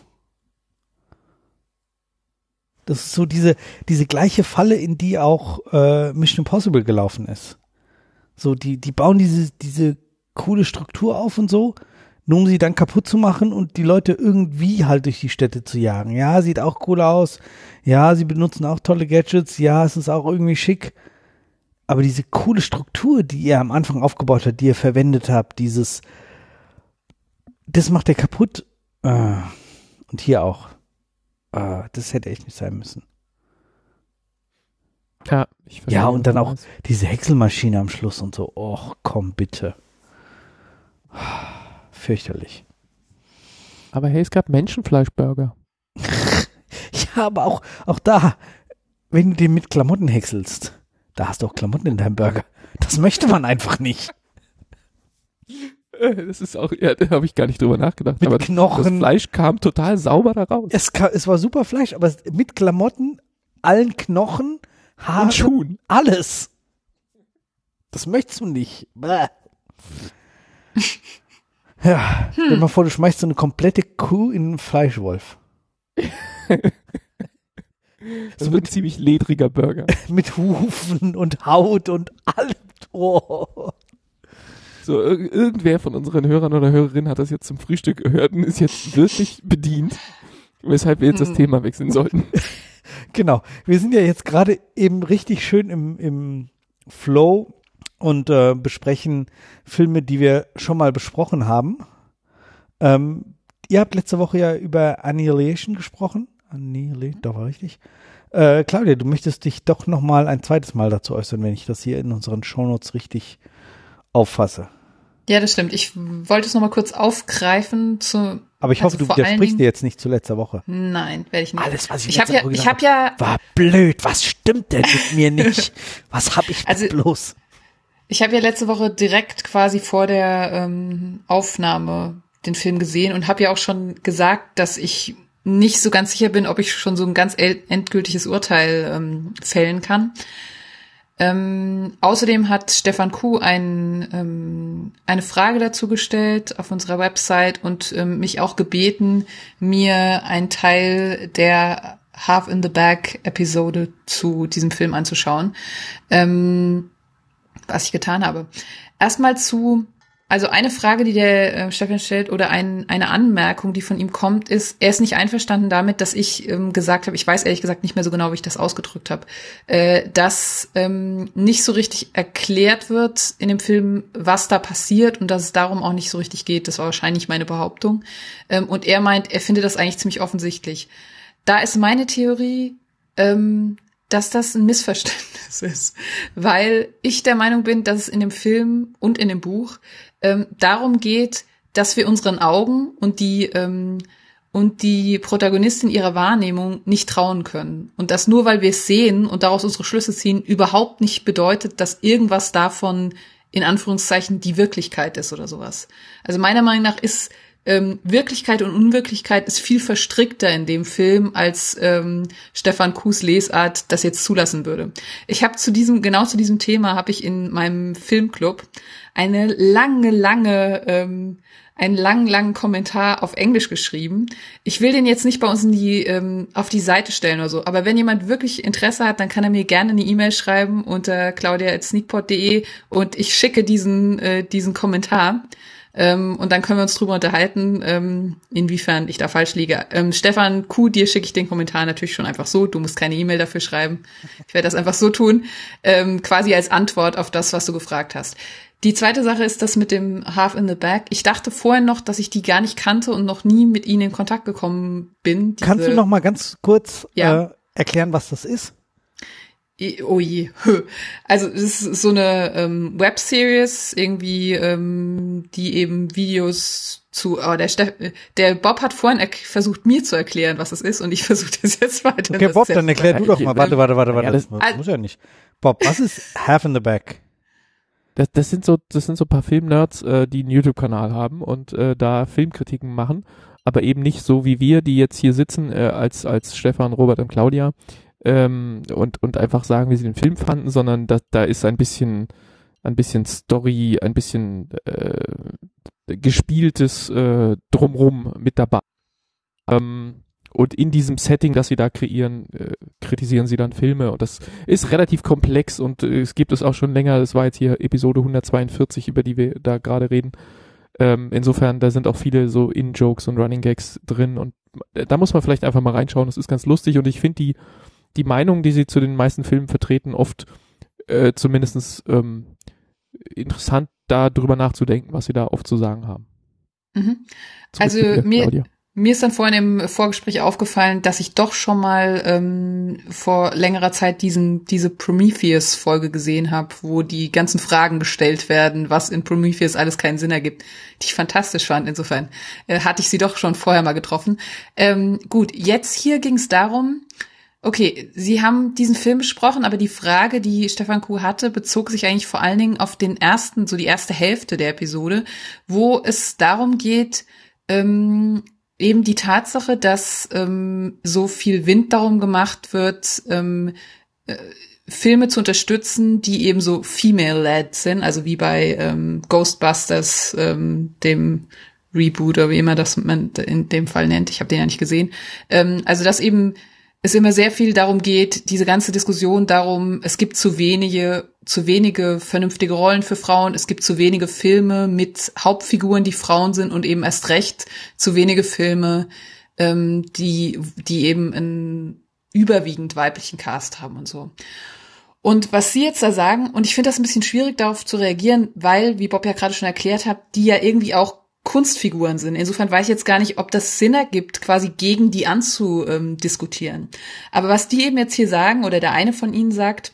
Das ist so diese, diese gleiche Falle, in die auch äh, Mission Impossible gelaufen ist. So, die, die bauen diese, diese coole Struktur auf und so, nur um sie dann kaputt zu machen und die Leute irgendwie halt durch die Städte zu jagen. Ja, sieht auch cool aus. Ja, sie benutzen auch tolle Gadgets. Ja, es ist auch irgendwie schick. Aber diese coole Struktur, die ihr am Anfang aufgebaut habt, die ihr verwendet habt, dieses, das macht ihr kaputt. Äh, und hier auch. Äh, das hätte echt nicht sein müssen.
Ja, ich verstehe.
Ja, und dann auch diese Häckselmaschine am Schluss und so. Och, komm, bitte. Fürchterlich.
Aber hey, es gab Menschenfleischburger.
Ja, aber auch, auch da, wenn du den mit Klamotten häckselst, da hast du auch Klamotten in deinem Burger. Das möchte man einfach nicht.
Das ist auch, ja, da habe ich gar nicht drüber nachgedacht.
Mit
aber
Knochen.
Das Fleisch kam total sauber da raus.
Es, kam, es war super Fleisch, aber mit Klamotten, allen Knochen, Haaren,
und Schuhen.
Alles. Das möchtest du nicht. Bäh. Ja, hm. stell dir mal vor, du schmeißt so eine komplette Kuh in einen Fleischwolf.
So mit ein ziemlich ledriger Burger.
Mit Hufen und Haut und allem. Oh.
So, ir- irgendwer von unseren Hörern oder Hörerinnen hat das jetzt zum Frühstück gehört und ist jetzt wirklich bedient, weshalb wir jetzt das Thema wechseln sollten.
Genau. Wir sind ja jetzt gerade eben richtig schön im, im Flow und äh, besprechen Filme, die wir schon mal besprochen haben. Ähm, ihr habt letzte Woche ja über Annihilation gesprochen. Annihilation, doch war richtig. Äh, Claudia, du möchtest dich doch noch mal ein zweites Mal dazu äußern, wenn ich das hier in unseren Shownotes richtig auffasse.
Ja, das stimmt. Ich wollte es noch mal kurz aufgreifen. Zu,
Aber ich
also
hoffe, du widersprichst dir jetzt nicht zu letzter Woche.
Nein, werde ich nicht.
Alles, was ich,
ich habe ja, ich habe ja,
war blöd. Was stimmt denn mit mir nicht? Was habe ich
also,
bloß?
Ich habe ja letzte Woche direkt quasi vor der ähm, Aufnahme den Film gesehen und habe ja auch schon gesagt, dass ich nicht so ganz sicher bin, ob ich schon so ein ganz endgültiges Urteil ähm, fällen kann. Ähm, außerdem hat Stefan Kuh ein, ähm, eine Frage dazu gestellt auf unserer Website und ähm, mich auch gebeten, mir einen Teil der Half in the Bag Episode zu diesem Film anzuschauen, ähm, was ich getan habe. Erstmal zu, also eine Frage, die der äh, Stefan stellt oder ein, eine Anmerkung, die von ihm kommt, ist, er ist nicht einverstanden damit, dass ich ähm, gesagt habe, ich weiß ehrlich gesagt nicht mehr so genau, wie ich das ausgedrückt habe, äh, dass ähm, nicht so richtig erklärt wird in dem Film, was da passiert und dass es darum auch nicht so richtig geht. Das war wahrscheinlich meine Behauptung. Ähm, und er meint, er findet das eigentlich ziemlich offensichtlich. Da ist meine Theorie, ähm, dass das ein Missverständnis ist, weil ich der Meinung bin, dass es in dem Film und in dem Buch ähm, darum geht, dass wir unseren Augen und die ähm, und die Protagonistin ihrer Wahrnehmung nicht trauen können. Und das nur, weil wir es sehen und daraus unsere Schlüsse ziehen, überhaupt nicht bedeutet, dass irgendwas davon in Anführungszeichen die Wirklichkeit ist oder sowas. Also meiner Meinung nach ist Ähm, Wirklichkeit und Unwirklichkeit ist viel verstrickter in dem Film, als ähm, Stefan Kuhs Lesart das jetzt zulassen würde. Ich habe zu diesem, genau zu diesem Thema habe ich in meinem Filmclub eine lange, lange, ähm, einen langen, langen Kommentar auf Englisch geschrieben. Ich will den jetzt nicht bei uns in die, ähm, auf die Seite stellen oder so, aber wenn jemand wirklich Interesse hat, dann kann er mir gerne eine E-Mail schreiben unter claudia at sneakpot punkt de und ich schicke diesen, äh, diesen Kommentar. Ähm, und dann können wir uns drüber unterhalten, ähm, inwiefern ich da falsch liege. Ähm, Stefan Kuh, dir schicke ich den Kommentar natürlich schon einfach so. Du musst keine E-Mail dafür schreiben. Ich werde das einfach so tun, ähm, quasi als Antwort auf das, was du gefragt hast. Die zweite Sache ist das mit dem Half in the Bag. Ich dachte vorher noch, dass ich die gar nicht kannte und noch nie mit ihnen in Kontakt gekommen bin. Diese,
Kannst du noch mal ganz kurz
ja.
äh, erklären, was das ist?
Oh je. Also es ist so eine ähm, Webseries, irgendwie, ähm, die eben Videos zu, oh, der, Steff, der Bob hat vorhin er- versucht, mir zu erklären, was es ist, und ich versuche das jetzt weiter.
Okay, Bob, dann erklär du doch mal. Warte, warte, warte, warte.
Ja,
das,
das,
das muss ja nicht. Bob, was ist Half in the Bag?
Das, das sind so, das sind so ein paar Filmnerds, äh, die einen YouTube-Kanal haben und äh, da Filmkritiken machen, aber eben nicht so wie wir, die jetzt hier sitzen, äh, als, als Stefan, Robert und Claudia, ähm, und, und einfach sagen, wie sie den Film fanden, sondern da, da ist ein bisschen, ein bisschen Story, ein bisschen äh, gespieltes äh, Drumrum mit dabei. Ähm, und in diesem Setting, das sie da kreieren, äh, kritisieren sie dann Filme, und das ist relativ komplex, und äh, es gibt es auch schon länger. Das war jetzt hier Episode hundertzweiundvierzig, über die wir da gerade reden. Ähm, insofern, da sind auch viele so In-Jokes und Running Gags drin, und da muss man vielleicht einfach mal reinschauen. Das ist ganz lustig, und ich finde die die Meinung, die sie zu den meisten Filmen vertreten, oft äh, zumindest ähm, interessant, da drüber nachzudenken, was sie da oft zu sagen haben.
Mhm. Also mir, mir ist dann vorhin im Vorgespräch aufgefallen, dass ich doch schon mal ähm, vor längerer Zeit diesen diese Prometheus-Folge gesehen habe, wo die ganzen Fragen gestellt werden, was in Prometheus alles keinen Sinn ergibt, die ich fantastisch fand. Insofern äh, hatte ich sie doch schon vorher mal getroffen. Ähm, gut, jetzt hier ging es darum, okay, Sie haben diesen Film besprochen, aber die Frage, die Stefan Kuh hatte, bezog sich eigentlich vor allen Dingen auf den ersten, so die erste Hälfte der Episode, wo es darum geht, ähm, eben die Tatsache, dass ähm, so viel Wind darum gemacht wird, ähm, äh, Filme zu unterstützen, die eben so female-led sind, also wie bei ähm, Ghostbusters, ähm, dem Reboot oder wie immer das man in dem Fall nennt. Ich habe den ja nicht gesehen. Ähm, also dass eben es immer sehr viel darum geht, diese ganze Diskussion darum, es gibt zu wenige, zu wenige vernünftige Rollen für Frauen, es gibt zu wenige Filme mit Hauptfiguren, die Frauen sind und eben erst recht zu wenige Filme, ähm, die, die eben einen überwiegend weiblichen Cast haben und so. Und was Sie jetzt da sagen, und ich finde das ein bisschen schwierig, darauf zu reagieren, weil, wie Bob ja gerade schon erklärt hat, die ja irgendwie auch Kunstfiguren sind. Insofern weiß ich jetzt gar nicht, ob das Sinn ergibt, quasi gegen die anzudiskutieren. Aber was die eben jetzt hier sagen, oder der eine von ihnen sagt,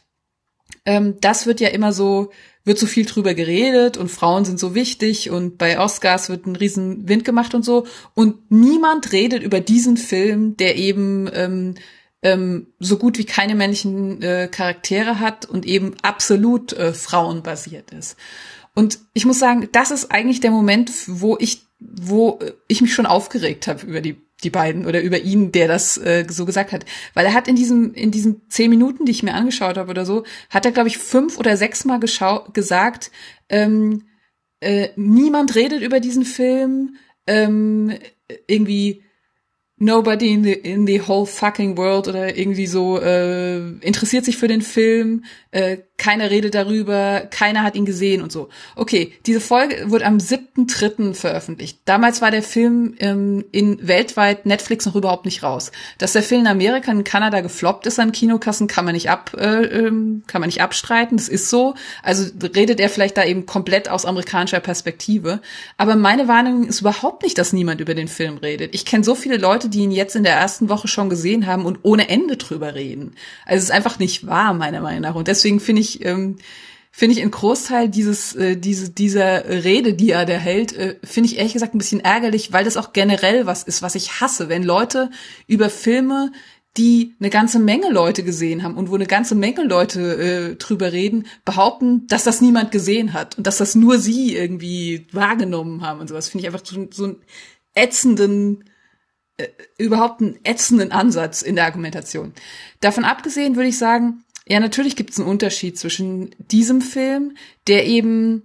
ähm, das wird ja immer so, wird so viel drüber geredet und Frauen sind so wichtig und bei Oscars wird ein riesen Wind gemacht und so. Und niemand redet über diesen Film, der eben ähm, ähm, so gut wie keine männlichen äh, Charaktere hat und eben absolut äh, frauenbasiert ist. Und ich muss sagen, das ist eigentlich der Moment, wo ich, wo ich mich schon aufgeregt habe über die die beiden oder über ihn, der das äh, so gesagt hat, weil er hat in diesem in diesen zehn Minuten, die ich mir angeschaut habe oder so, hat er glaube ich fünf oder sechs Mal geschau- gesagt, ähm, äh, niemand redet über diesen Film, ähm, irgendwie nobody in the in the whole fucking world oder irgendwie so äh, interessiert sich für den Film, äh, keiner redet darüber, keiner hat ihn gesehen und so. Okay, diese Folge wurde am siebten dritten veröffentlicht. Damals war der Film ähm, in weltweit Netflix noch überhaupt nicht raus. Dass der Film in Amerika und in Kanada gefloppt ist an Kinokassen, kann man nicht ab äh, ähm, kann man nicht abstreiten. Das ist so. Also redet er vielleicht da eben komplett aus amerikanischer Perspektive. Aber meine Wahrnehmung ist überhaupt nicht, dass niemand über den Film redet. Ich kenne so viele Leute, die ihn jetzt in der ersten Woche schon gesehen haben und ohne Ende drüber reden. Also es ist einfach nicht wahr, meiner Meinung nach. Und deswegen finde ich ähm, finde ich einen Großteil dieses äh, diese dieser Rede, die er da hält, äh, finde ich ehrlich gesagt ein bisschen ärgerlich, weil das auch generell was ist, was ich hasse, wenn Leute über Filme, die eine ganze Menge Leute gesehen haben und wo eine ganze Menge Leute äh, drüber reden, behaupten, dass das niemand gesehen hat und dass das nur sie irgendwie wahrgenommen haben und sowas. Finde ich einfach so, so einen ätzenden äh, überhaupt einen ätzenden Ansatz in der Argumentation. Davon abgesehen würde ich sagen, ja, natürlich gibt es einen Unterschied zwischen diesem Film, der eben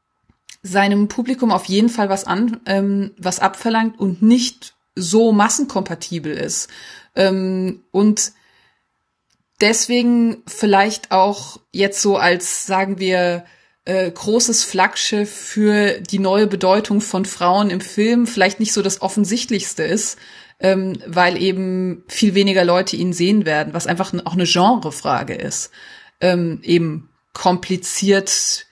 seinem Publikum auf jeden Fall was an, ähm, was abverlangt und nicht so massenkompatibel ist. Ähm, und deswegen vielleicht auch jetzt so als, sagen wir, äh, großes Flaggschiff für die neue Bedeutung von Frauen im Film vielleicht nicht so das Offensichtlichste ist, ähm, weil eben viel weniger Leute ihn sehen werden, was einfach auch eine Genrefrage ist. Ähm, eben kompliziert,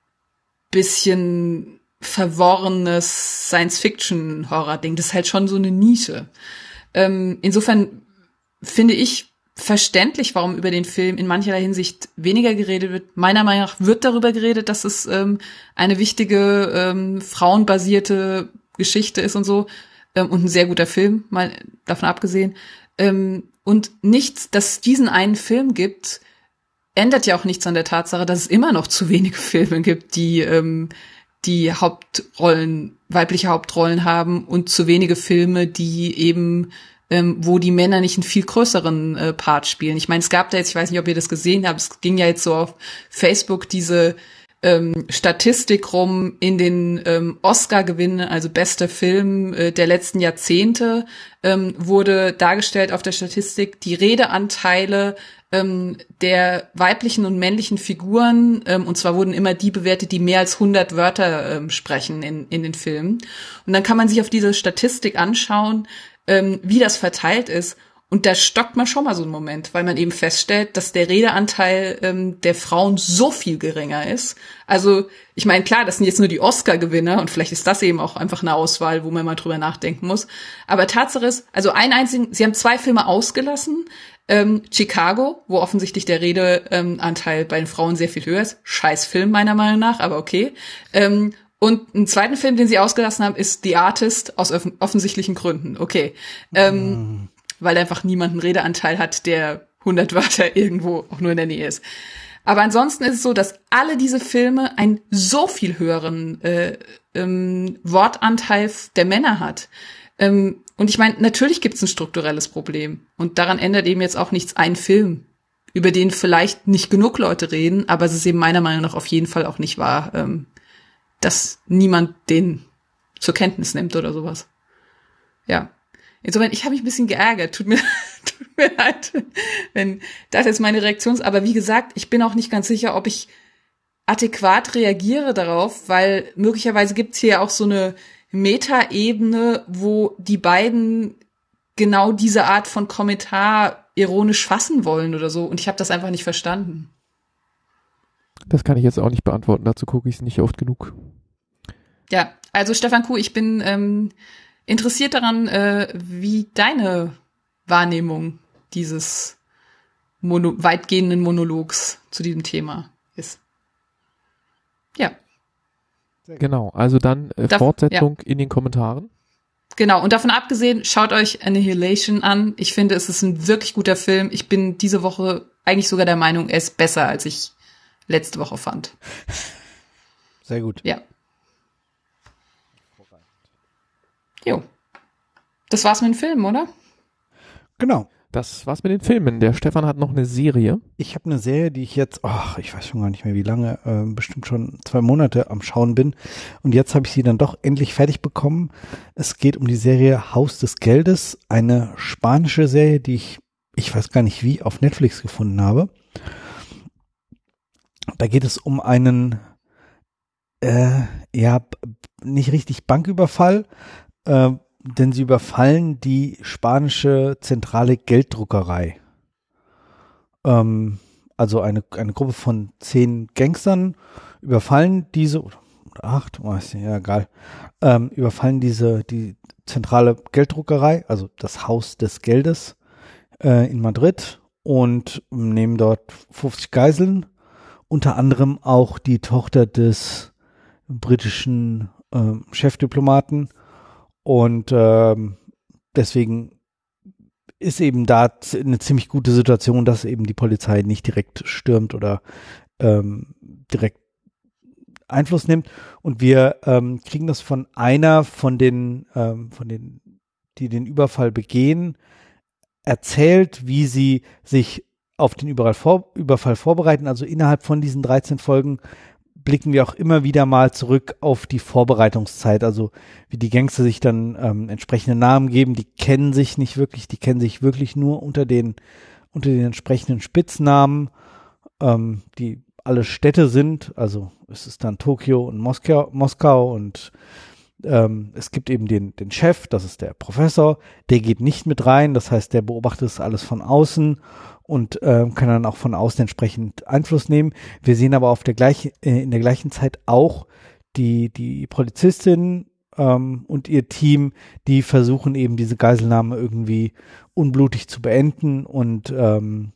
bisschen verworrenes Science-Fiction-Horror-Ding. Das ist halt schon so eine Nische. Ähm, insofern finde ich verständlich, warum über den Film in mancherlei Hinsicht weniger geredet wird. Meiner Meinung nach wird darüber geredet, dass es ähm, eine wichtige ähm, frauenbasierte Geschichte ist und so. Ähm, und ein sehr guter Film, mal davon abgesehen. Ähm, und nichts, dass es diesen einen Film gibt, ändert ja auch nichts an der Tatsache, dass es immer noch zu wenige Filme gibt, die ähm, die Hauptrollen, weibliche Hauptrollen haben und zu wenige Filme, die eben ähm, wo die Männer nicht einen viel größeren äh, Part spielen. Ich meine, es gab da jetzt, ich weiß nicht, ob ihr das gesehen habt, es ging ja jetzt so auf Facebook diese ähm, Statistik rum in den ähm, Oscar-Gewinnen, also bester Film äh, der letzten Jahrzehnte, ähm, wurde dargestellt auf der Statistik die Redeanteile ähm, der weiblichen und männlichen Figuren, ähm, und zwar wurden immer die bewertet, die mehr als hundert Wörter ähm, sprechen in, in den Filmen. Und dann kann man sich auf diese Statistik anschauen, ähm, wie das verteilt ist. Und da stockt man schon mal so einen Moment, weil man eben feststellt, dass der Redeanteil ähm, der Frauen so viel geringer ist. Also ich meine, klar, das sind jetzt nur die Oscar-Gewinner und vielleicht ist das eben auch einfach eine Auswahl, wo man mal drüber nachdenken muss. Aber Tatsache ist, also einen einzigen, sie haben zwei Filme ausgelassen. Ähm, Chicago, wo offensichtlich der Redeanteil ähm, bei den Frauen sehr viel höher ist. Scheiß Film meiner Meinung nach, aber okay. Ähm, Und einen zweiten Film, den sie ausgelassen haben, ist The Artist aus off- offensichtlichen Gründen. Okay. Ähm, mm. Weil einfach niemand einen Redeanteil hat, der hundert Wörter irgendwo auch nur in der Nähe ist. Aber ansonsten ist es so, dass alle diese Filme einen so viel höheren äh, ähm, Wortanteil der Männer hat. Ähm, und ich meine, natürlich gibt es ein strukturelles Problem. Und daran ändert eben jetzt auch nichts ein Film. über den vielleicht nicht genug Leute reden, aber es ist eben meiner Meinung nach auf jeden Fall auch nicht wahr, ähm, dass niemand den zur Kenntnis nimmt oder sowas. Ja. Insofern, ich habe mich ein bisschen geärgert. Tut mir, tut mir leid, wenn das jetzt meine Reaktion ist. Aber wie gesagt, ich bin auch nicht ganz sicher, ob ich adäquat reagiere darauf, weil möglicherweise gibt's hier auch so eine Metaebene, wo die beiden genau diese Art von Kommentar ironisch fassen wollen oder so. Und ich habe das einfach nicht verstanden.
Das kann ich jetzt auch nicht beantworten. Dazu gucke ich es nicht oft genug.
Ja, also Stefan Kuh, ich bin ähm, interessiert daran, äh, wie deine Wahrnehmung dieses Mono- weitgehenden Monologs zu diesem Thema ist. Ja.
Genau, also dann äh,
Darf-
Fortsetzung ja. in den Kommentaren.
Genau, und davon abgesehen, schaut euch Annihilation an. Ich finde, es ist ein wirklich guter Film. Ich bin diese Woche eigentlich sogar der Meinung, er ist besser, als ich letzte Woche fand.
Sehr gut.
Ja. Jo. Das war's mit den Filmen, oder?
Genau.
Das war's mit den Filmen. Der Stefan hat noch eine Serie.
Ich habe eine Serie, die ich jetzt, ach, ich weiß schon gar nicht mehr wie lange, äh, bestimmt schon zwei Monate am Schauen bin. Und jetzt habe ich sie dann doch endlich fertig bekommen. Es geht um die Serie Haus des Geldes, eine spanische Serie, die ich, ich weiß gar nicht wie, auf Netflix gefunden habe. Da geht es um einen, äh, ja, nicht richtig Banküberfall, äh, denn sie überfallen die spanische zentrale Gelddruckerei. Ähm, also eine, eine Gruppe von zehn Gangstern überfallen diese, oder acht, weiß nicht, ja, egal, ähm, überfallen diese, die zentrale Gelddruckerei, also das Haus des Geldes äh, in Madrid und nehmen dort fünfzig Geiseln, unter anderem auch die Tochter des britischen ähm, Chefdiplomaten. Und ähm, deswegen ist eben da eine ziemlich gute Situation, dass eben die Polizei nicht direkt stürmt oder ähm, direkt Einfluss nimmt. Und wir ähm, kriegen das von einer von den, ähm, von den, die den Überfall begehen, erzählt, wie sie sich auf den Überfall, vor, Überfall vorbereiten. Also innerhalb von diesen dreizehn Folgen blicken wir auch immer wieder mal zurück auf die Vorbereitungszeit, also wie die Gangster sich dann ähm, entsprechende Namen geben, die kennen sich nicht wirklich, die kennen sich wirklich nur unter den unter den entsprechenden Spitznamen, ähm, die alle Städte sind, also es ist dann Tokio und Moskau, Moskau und ähm, es gibt eben den, den Chef, das ist der Professor, der geht nicht mit rein, das heißt, der beobachtet das alles von außen und ähm, kann dann auch von außen entsprechend Einfluss nehmen. Wir sehen aber auf der gleichen, äh, in der gleichen Zeit auch die, die Polizistin ähm, und ihr Team, die versuchen eben diese Geiselnahme irgendwie unblutig zu beenden und ähm,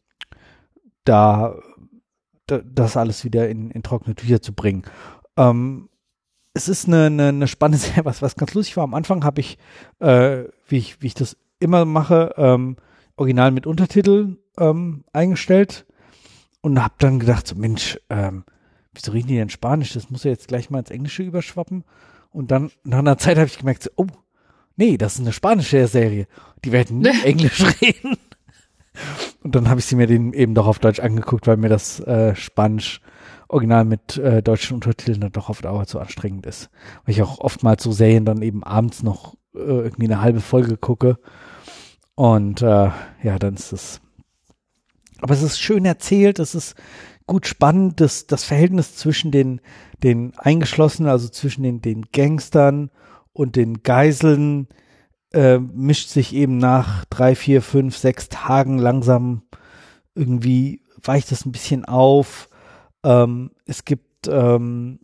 da, da das alles wieder in, in trockene Tücher zu bringen. Ähm, es ist eine, eine, eine spannende Serie, was, was ganz lustig war. Am Anfang habe ich, äh, wie ich, wie ich das immer mache, ähm, original mit Untertiteln ähm, eingestellt und habe dann gedacht, so Mensch, ähm, wieso reden die denn Spanisch? Das muss ja jetzt gleich mal ins Englische überschwappen. Und dann nach einer Zeit habe ich gemerkt, so, oh, nee, das ist eine spanische Serie. Die werden nie Englisch reden. Und dann habe ich sie mir den eben doch auf Deutsch angeguckt, weil mir das äh, Spanisch original mit äh, deutschen Untertiteln dann doch auf Dauer zu anstrengend ist. Weil ich auch oftmals so Serien dann eben abends noch äh, irgendwie eine halbe Folge gucke. Und äh, ja, dann ist es. Aber es ist schön erzählt, es ist gut spannend, das, das Verhältnis zwischen den, den Eingeschlossenen, also zwischen den, den Gangstern und den Geiseln, äh, mischt sich eben nach drei, vier, fünf, sechs Tagen langsam irgendwie, weicht das ein bisschen auf. Ähm, es gibt, ähm,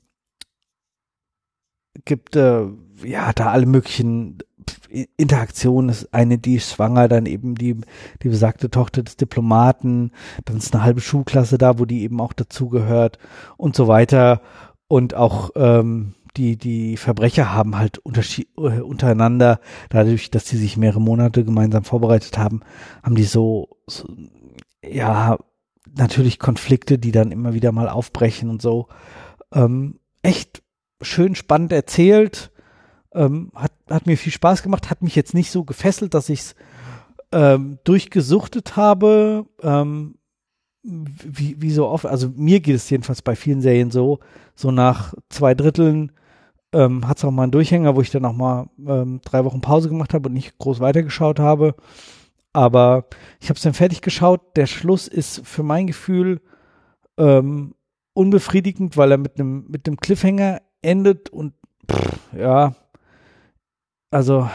gibt äh, ja da alle möglichen Interaktionen. Ist eine, die ist schwanger, dann eben die, die besagte Tochter des Diplomaten, dann ist eine halbe Schulklasse da, wo die eben auch dazugehört und so weiter. Und auch ähm, die, die Verbrecher haben halt unterschied, äh, untereinander, dadurch, dass sie sich mehrere Monate gemeinsam vorbereitet haben, haben die so, so ja, natürlich Konflikte, die dann immer wieder mal aufbrechen und so. Ähm, echt schön spannend erzählt. Ähm, hat, hat mir viel Spaß gemacht, hat mich jetzt nicht so gefesselt, dass ich es ähm, durchgesuchtet habe. Ähm, wie, wie so oft, also mir geht es jedenfalls bei vielen Serien so, so nach zwei Dritteln ähm, hat es auch mal einen Durchhänger, wo ich dann auch mal ähm, drei Wochen Pause gemacht habe und nicht groß weitergeschaut habe. Aber ich habe es dann fertig geschaut. Der Schluss ist für mein Gefühl ähm, unbefriedigend, weil er mit einem mit einem Cliffhanger endet und pff, ja, also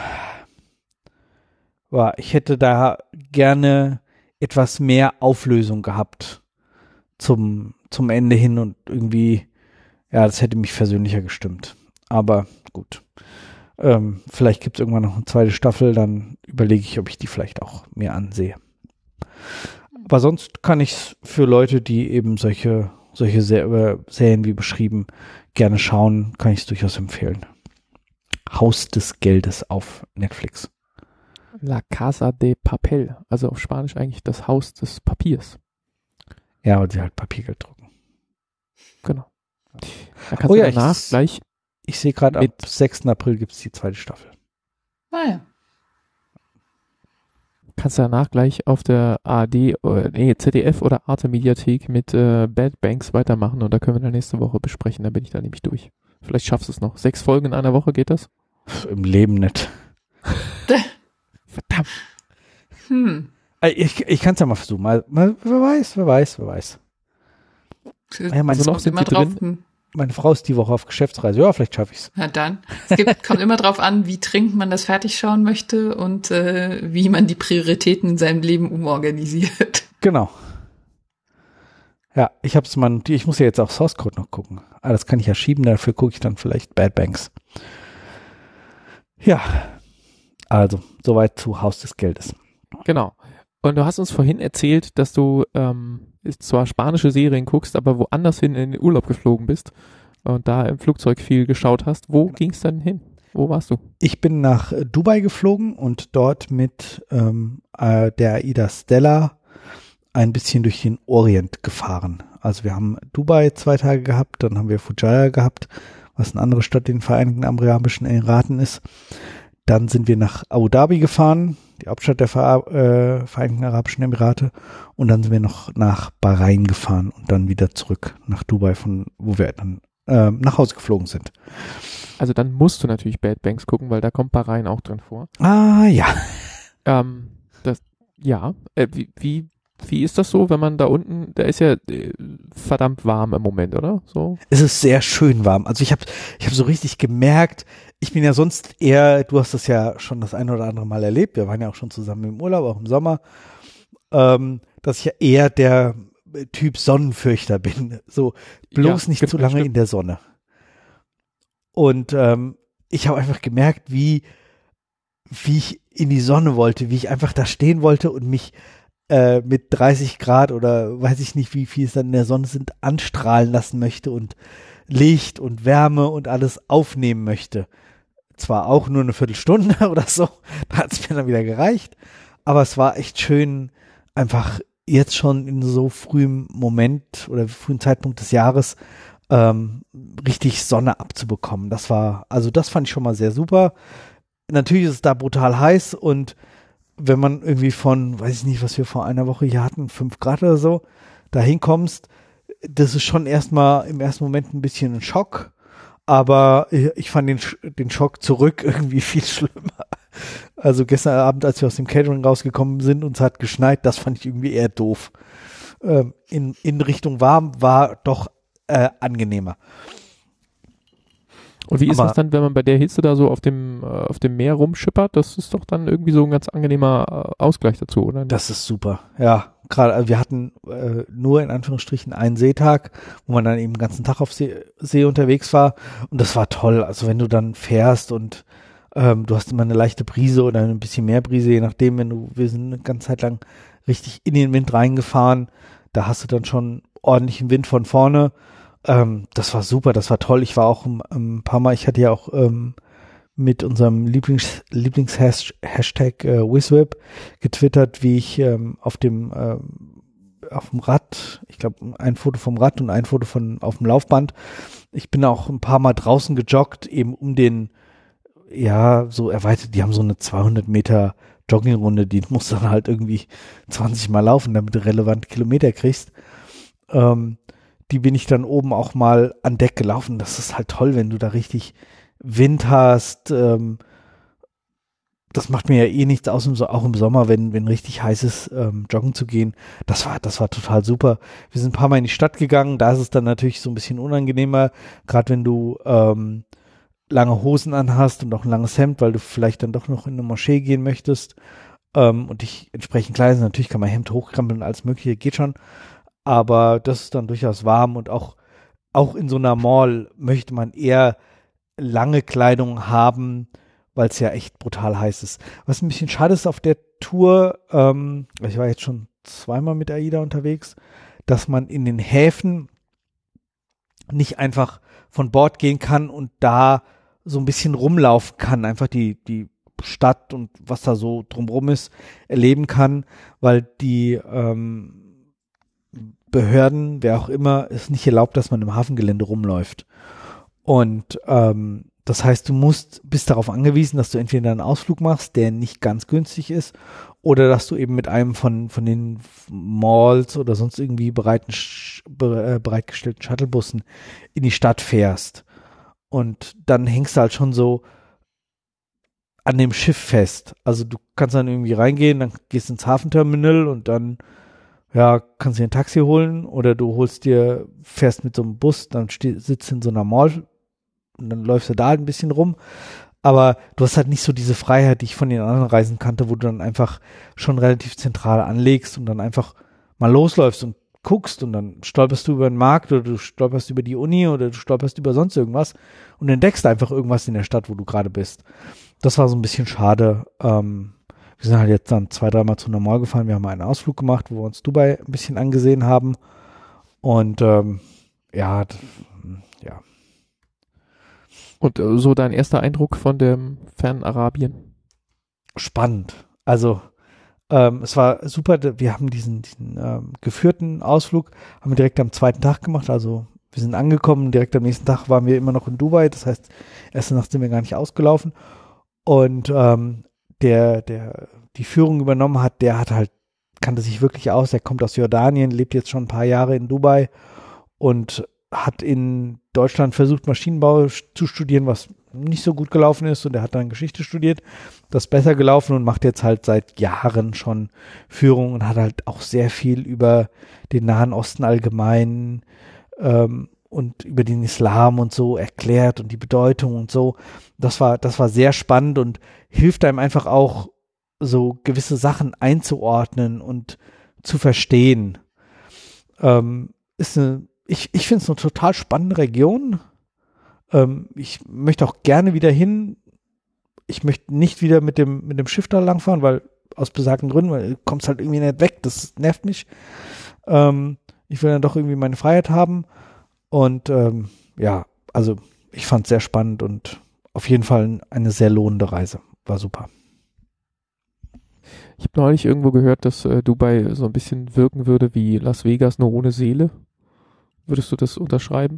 ja, ich hätte da gerne etwas mehr Auflösung gehabt zum, zum Ende hin und irgendwie, ja, das hätte mich versöhnlicher gestimmt. Aber gut. Ähm, vielleicht gibt es irgendwann noch eine zweite Staffel, dann überlege ich, ob ich die vielleicht auch mir ansehe. Aber sonst kann ich es für Leute, die eben solche, solche Ser- Serien wie beschrieben gerne schauen, kann ich es durchaus empfehlen. Haus des Geldes auf Netflix.
La Casa de Papel, also auf Spanisch eigentlich das Haus des Papiers.
Ja, weil sie halt Papiergeld drucken.
Genau. Da kannst
Oh
du
ja,
danach
ich,
gleich
ich sehe gerade, ab
mit-
sechsten April gibt es die zweite Staffel.
Ah ja.
kannst du danach gleich auf der A R D, oder, nee, Z D F oder Arte Mediathek mit äh, Bad Banks weitermachen und da können wir dann nächste Woche besprechen, da bin ich dann nämlich durch. Vielleicht schaffst du es noch. Sechs Folgen in einer Woche, geht das?
Pff, im Leben nicht.
Verdammt.
Hm.
Äh, Ich, ich kann es ja mal versuchen. Mal, mal, wer weiß, wer weiß, wer weiß. Ja, meine,
Also noch
kommt
sind
immer
sie
drauf,
drin?
hm.
meine Frau ist die Woche auf Geschäftsreise. Ja, vielleicht schaffe ich es.
Na dann. Es gibt, kommt immer drauf an, wie dringend man das fertig schauen möchte und äh, wie man die Prioritäten in seinem Leben umorganisiert.
Genau. Ja, ich hab's mal, ich muss ja jetzt auch Source Code noch gucken. Ah, das kann ich ja schieben, dafür gucke ich dann vielleicht Bad Banks. Ja, also, soweit zu Haus des Geldes.
Genau. Und du hast uns vorhin erzählt, dass du ähm, zwar spanische Serien guckst, aber woanders hin in den Urlaub geflogen bist und da im Flugzeug viel geschaut hast. Wo
Genau.
ging's dann hin? Wo warst du?
Ich bin nach äh, Dubai geflogen und dort mit ähm, äh, der Aida Stella ein bisschen durch den Orient gefahren. Also wir haben Dubai zwei Tage gehabt, dann haben wir Fujairah gehabt, was eine andere Stadt in den Vereinigten Arabischen Emiraten ist. Dann sind wir nach Abu Dhabi gefahren, die Hauptstadt der Ver- äh, Vereinigten Arabischen Emirate. Und dann sind wir noch nach Bahrain gefahren und dann wieder zurück nach Dubai, von wo wir dann äh, nach Hause geflogen sind.
Also dann musst du natürlich Bad Banks gucken, weil da kommt Bahrain auch drin vor.
Ah ja.
Ähm, das, ja, äh, wie, wie, wie ist das so, wenn man da unten, da ist ja äh, verdammt warm im Moment, oder? So.
Es ist sehr schön warm. Also ich habe ich hab so richtig gemerkt, ich bin ja sonst eher, du hast das ja schon das ein oder andere Mal erlebt, wir waren ja auch schon zusammen im Urlaub, auch im Sommer, ähm, dass ich ja eher der Typ Sonnenfürchter bin. So bloß
Ja,
nicht zu lange
stimmt.
in der Sonne. Und ähm, ich habe einfach gemerkt, wie, wie ich in die Sonne wollte, wie ich einfach da stehen wollte und mich äh, mit dreißig Grad oder weiß ich nicht, wie viel es dann in der Sonne sind, anstrahlen lassen möchte und Licht und Wärme und alles aufnehmen möchte. Zwar auch nur eine Viertelstunde oder so, da hat es mir dann wieder gereicht, aber es war echt schön, einfach jetzt schon in so frühem Moment oder frühen Zeitpunkt des Jahres ähm, richtig Sonne abzubekommen. Das war, also das fand ich schon mal sehr super. Natürlich ist es da brutal heiß und wenn man irgendwie von, weiß ich nicht, was wir vor einer Woche hier hatten, fünf Grad oder so, da hinkommst, das ist schon erstmal im ersten Moment ein bisschen ein Schock, aber ich fand den, den Schock zurück irgendwie viel schlimmer. Also gestern Abend, als wir aus dem Catering rausgekommen sind und es hat geschneit, das fand ich irgendwie eher doof. Ähm, in, in Richtung warm war doch äh, angenehmer.
Und wie ist
Aber-
das dann, wenn man bei der Hitze da so auf dem, äh, auf dem Meer rumschippert? Das ist doch dann irgendwie so ein ganz angenehmer äh, Ausgleich dazu, oder?
Das ist super, ja. Gerade, also wir hatten äh, nur in Anführungsstrichen einen Seetag, wo man dann eben den ganzen Tag auf See, See unterwegs war und das war toll. Also wenn du dann fährst und ähm, du hast immer eine leichte Brise oder ein bisschen mehr Brise, je nachdem, wenn du, wir sind eine ganze Zeit lang richtig in den Wind reingefahren, da hast du dann schon ordentlichen Wind von vorne. Ähm, das war super, das war toll. Ich war auch ein, ein paar Mal, ich hatte ja auch ähm, mit unserem Lieblings, Lieblings-Hashtag äh, WizWhip getwittert, wie ich ähm, auf dem ähm, auf dem Rad, ich glaube ein Foto vom Rad und ein Foto von auf dem Laufband. Ich bin auch ein paar Mal draußen gejoggt, eben um den, ja, so erweitert, die haben so eine zweihundert Meter Joggingrunde, die musst du dann halt irgendwie zwanzig Mal laufen, damit du relevante Kilometer kriegst. Ähm, die bin ich dann oben auch mal an Deck gelaufen. Das ist halt toll, wenn du da richtig Wind hast. Ähm, das macht mir ja eh nichts aus, im, auch im Sommer, wenn wenn richtig heiß ist, ähm, joggen zu gehen. Das war das war total super. Wir sind ein paar Mal in die Stadt gegangen. Da ist es dann natürlich so ein bisschen unangenehmer, gerade wenn du ähm, lange Hosen anhast und auch ein langes Hemd, weil du vielleicht dann doch noch in eine Moschee gehen möchtest. Ähm, und dich entsprechend klein sind. Natürlich kann man Hemd hochkrempeln und alles Mögliche, geht schon. Aber das ist dann durchaus warm und auch, auch in so einer Mall möchte man eher lange Kleidung haben, weil es ja echt brutal heiß ist. Was ein bisschen schade ist auf der Tour, ähm, ich war jetzt schon zweimal mit AIDA unterwegs, dass man in den Häfen nicht einfach von Bord gehen kann und da so ein bisschen rumlaufen kann, einfach die, die Stadt und was da so drumherum ist, erleben kann, weil die ähm, Behörden, wer auch immer, es nicht erlaubt, dass man im Hafengelände rumläuft. Und ähm, das heißt, du musst, bist darauf angewiesen, dass du entweder einen Ausflug machst, der nicht ganz günstig ist, oder dass du eben mit einem von von den Malls oder sonst irgendwie bereiten, be, äh, bereitgestellten Shuttlebussen in die Stadt fährst. Und dann hängst du halt schon so an dem Schiff fest. Also du kannst dann irgendwie reingehen, dann gehst ins Hafenterminal und dann ja, kannst dir ein Taxi holen oder du holst dir, fährst mit so einem Bus, dann steh, sitzt in so einer Mall und dann läufst du da halt ein bisschen rum. Aber du hast halt nicht so diese Freiheit, die ich von den anderen Reisen kannte, wo du dann einfach schon relativ zentral anlegst und dann einfach mal losläufst und guckst und dann stolperst du über den Markt oder du stolperst über die Uni oder du stolperst über sonst irgendwas und entdeckst einfach irgendwas in der Stadt, wo du gerade bist. Das war so ein bisschen schade. Ähm, wir sind halt jetzt dann zwei, dreimal zu Normal gefahren. Wir haben einen Ausflug gemacht, wo wir uns Dubai ein bisschen angesehen haben. Und ähm, ja, d- ja.
Und äh, so dein erster Eindruck von dem fernen Arabien?
Spannend. Also ähm, es war super. Wir haben diesen, diesen ähm, geführten Ausflug, haben wir direkt am zweiten Tag gemacht. Also wir sind angekommen, direkt am nächsten Tag waren wir immer noch in Dubai. Das heißt, erste Nacht sind wir gar nicht ausgelaufen. Und ähm, der, der die Führung übernommen hat, der hat halt, kannte sich wirklich aus, der kommt aus Jordanien, lebt jetzt schon ein paar Jahre in Dubai und hat in Deutschland versucht, Maschinenbau zu studieren, was nicht so gut gelaufen ist, und er hat dann Geschichte studiert, das ist besser gelaufen und macht jetzt halt seit Jahren schon Führung und hat halt auch sehr viel über den Nahen Osten allgemein ähm, und über den Islam und so erklärt und die Bedeutung und so. Das war, das war sehr spannend und hilft einem einfach auch, so gewisse Sachen einzuordnen und zu verstehen. Ähm, ist eine, ich ich finde es eine total spannende Region. Ähm, ich möchte auch gerne wieder hin. Ich möchte nicht wieder mit dem, mit dem Schiff da langfahren, weil aus besagten Gründen, weil du kommst halt irgendwie nicht weg. Das nervt mich. Ähm, ich will dann doch irgendwie meine Freiheit haben. Und ähm, ja, also ich fand es sehr spannend und auf jeden Fall eine sehr lohnende Reise. War super.
Ich habe neulich irgendwo gehört, dass äh, Dubai so ein bisschen wirken würde wie Las Vegas, nur ohne Seele. Würdest du das unterschreiben?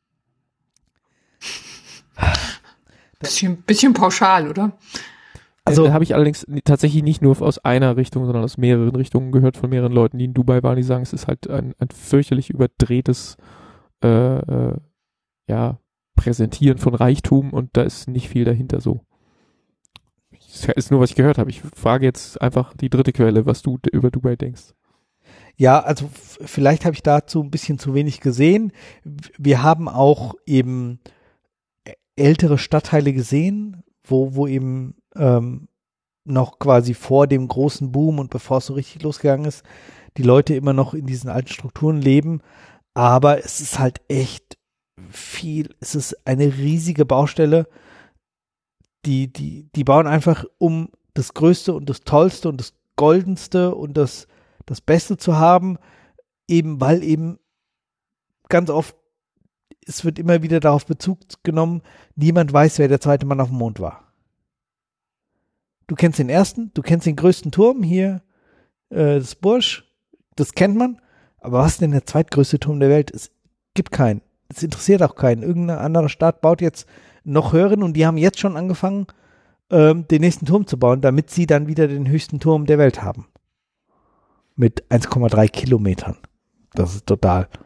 Bisschen, bisschen pauschal, oder?
Also äh, habe ich allerdings n- tatsächlich nicht nur aus einer Richtung, sondern aus mehreren Richtungen gehört von mehreren Leuten, die in Dubai waren, die sagen, es ist halt ein, ein fürchterlich überdrehtes äh, äh, ja, Präsentieren von Reichtum und da ist nicht viel dahinter so. Das ist nur, was ich gehört habe. Ich frage jetzt einfach die dritte Quelle, was du d- über Dubai denkst.
Ja, also f- vielleicht habe ich dazu ein bisschen zu wenig gesehen. W- Wir haben auch eben ä- ältere Stadtteile gesehen, wo, wo eben ähm, noch quasi vor dem großen Boom und bevor es so richtig losgegangen ist, die Leute immer noch in diesen alten Strukturen leben. Aber es ist halt echt viel, es ist eine riesige Baustelle. Die, die, die bauen einfach, um das Größte und das Tollste und das Goldenste und das, das Beste zu haben, eben weil eben ganz oft, es wird immer wieder darauf Bezug genommen, niemand weiß, wer der zweite Mann auf dem Mond war. Du kennst den ersten, du kennst den größten Turm hier, äh, das Burj, das kennt man, aber was ist denn der zweitgrößte Turm der Welt? Es gibt keinen. Es interessiert auch keinen. Irgendeine andere Stadt baut jetzt noch höheren und die haben jetzt schon angefangen, ähm, den nächsten Turm zu bauen, damit sie dann wieder den höchsten Turm der Welt haben. Mit eins Komma drei Kilometern. Das ist total.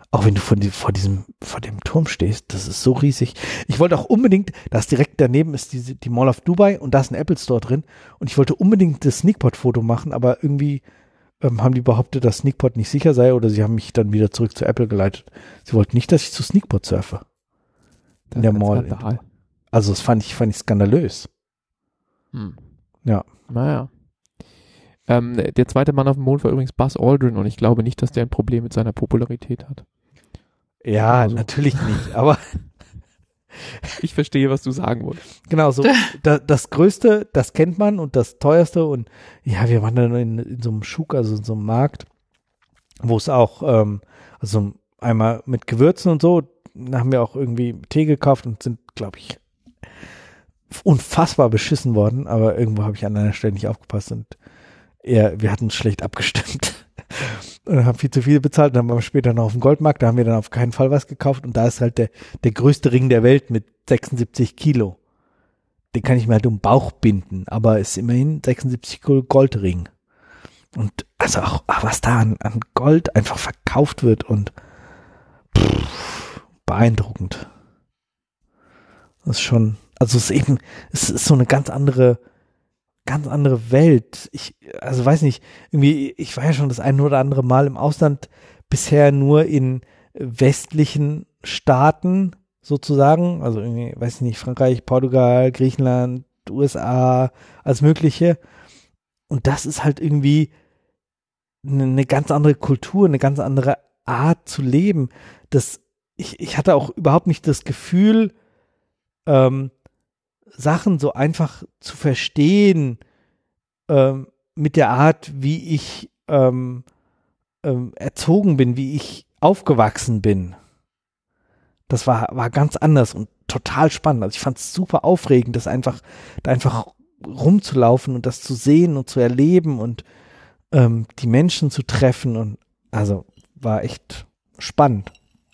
Auch wenn du vor, die, vor diesem, vor dem Turm stehst, das ist so riesig. Ich wollte auch unbedingt, da ist direkt daneben ist die, die Mall of Dubai und da ist ein Apple Store drin und ich wollte unbedingt das Sneakpot-Foto machen, aber irgendwie ähm, haben die behauptet, dass Sneakpot nicht sicher sei oder sie haben mich dann wieder zurück zu Apple geleitet. Sie wollten nicht, dass ich zu Sneakpot surfe. In der Mall. In, also das fand ich, fand ich skandalös.
Hm.
Ja.
Naja. Ähm, der zweite Mann auf dem Mond war übrigens Buzz Aldrin und ich glaube nicht, dass der ein Problem mit seiner Popularität hat.
Ja,
also.
Natürlich nicht, aber
ich verstehe, was du sagen wolltest.
Genau, so da, das Größte, das kennt man und das Teuerste und ja, wir waren dann in, in so einem Schuk, also in so einem Markt, wo es auch, ähm, also einmal mit Gewürzen und so, da haben wir auch irgendwie Tee gekauft und sind, glaube ich, unfassbar beschissen worden, aber irgendwo habe ich an einer Stelle nicht aufgepasst und eher, wir hatten es schlecht abgestimmt. Und haben viel zu viel bezahlt, dann waren wir später noch auf dem Goldmarkt, da haben wir dann auf keinen Fall was gekauft und da ist halt der, der größte Ring der Welt mit sechsundsiebzig Kilo. Den kann ich mir halt um den Bauch binden, aber ist immerhin sechsundsiebzig Kilo Goldring. Und also auch, was da an, an Gold einfach verkauft wird und pff, beeindruckend. Das ist schon, also es ist eben, es ist so eine ganz andere ganz andere Welt. Ich, also weiß nicht, irgendwie, ich war ja schon das ein oder andere Mal im Ausland, bisher nur in westlichen Staaten sozusagen, also irgendwie, weiß ich nicht, Frankreich, Portugal, Griechenland, U S A, alles Mögliche. Und das ist halt irgendwie eine, eine ganz andere Kultur, eine ganz andere Art zu leben. Das, ich, ich hatte auch überhaupt nicht das Gefühl, ähm, Sachen so einfach zu verstehen ähm, mit der Art, wie ich ähm, ähm, erzogen bin, wie ich aufgewachsen bin. Das war, war ganz anders und total spannend. Also ich fand es super aufregend, das einfach, da einfach rumzulaufen und das zu sehen und zu erleben und ähm, die Menschen zu treffen und also war echt spannend.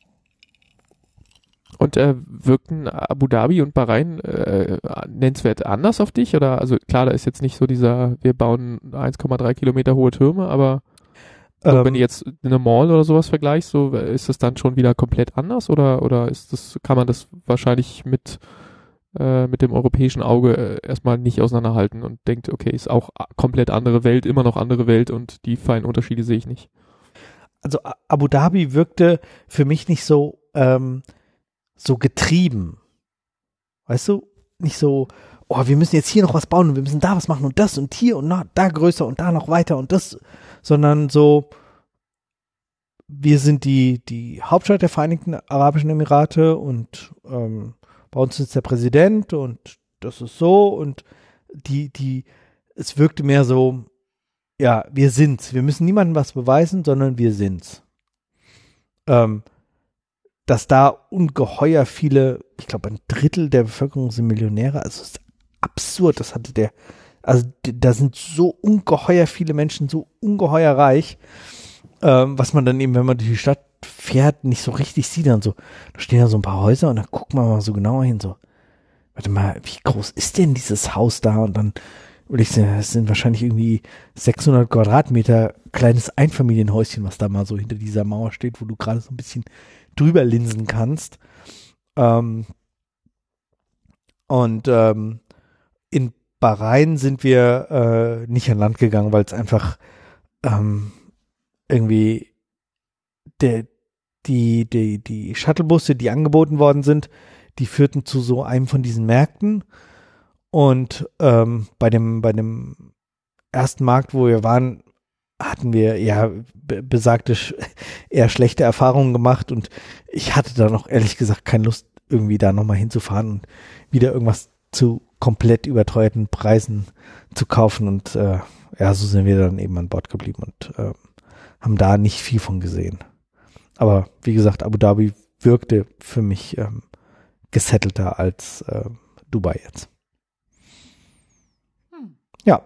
Und äh, wirkten Abu Dhabi und Bahrain äh, nennenswert anders auf dich? Oder, also klar, da ist jetzt nicht so dieser, wir bauen eins Komma drei Kilometer hohe Türme, aber so, ähm, wenn du jetzt eine Mall oder sowas vergleichst, so ist das dann schon wieder komplett anders? Oder oder ist das, kann man das wahrscheinlich mit äh, mit dem europäischen Auge äh, erstmal nicht auseinanderhalten und denkt, okay, ist auch komplett andere Welt, immer noch andere Welt und die feinen Unterschiede sehe ich nicht.
Also Abu Dhabi wirkte für mich nicht so ähm, so getrieben. Weißt du? Nicht so, oh, wir müssen jetzt hier noch was bauen und wir müssen da was machen und das und hier und na, da größer und da noch weiter und das, sondern so, wir sind die, die Hauptstadt der Vereinigten Arabischen Emirate und ähm, bei uns ist der Präsident und das ist so und die, die, es wirkte mehr so, ja, wir sind's. Wir müssen niemandem was beweisen, sondern wir sind's. Ähm, dass da ungeheuer viele, ich glaube ein Drittel der Bevölkerung sind Millionäre, also das ist absurd, das hatte der, also da sind so ungeheuer viele Menschen, so ungeheuer reich, ähm, was man dann eben, wenn man durch die Stadt fährt, nicht so richtig sieht, dann so, da stehen da so ein paar Häuser und dann guckt man mal so genauer hin, so, warte mal, wie groß ist denn dieses Haus da? Und dann würde ich sagen, das sind wahrscheinlich irgendwie sechshundert Quadratmeter kleines Einfamilienhäuschen, was da mal so hinter dieser Mauer steht, wo du gerade so ein bisschen drüber linsen kannst. Ähm, und ähm, in Bahrain sind wir äh, nicht an Land gegangen, weil es einfach ähm, irgendwie der, die, die, die Shuttlebusse, die angeboten worden sind, die führten zu so einem von diesen Märkten. Und ähm, bei dem, bei dem ersten Markt, wo wir waren, hatten wir ja be- besagte sch- eher schlechte Erfahrungen gemacht und ich hatte da noch ehrlich gesagt keine Lust, irgendwie da nochmal hinzufahren und wieder irgendwas zu komplett überteuerten Preisen zu kaufen und äh, ja, so sind wir dann eben an Bord geblieben und äh, haben da nicht viel von gesehen. Aber wie gesagt, Abu Dhabi wirkte für mich ähm, gesettelter als äh, Dubai jetzt.
Hm.
Ja.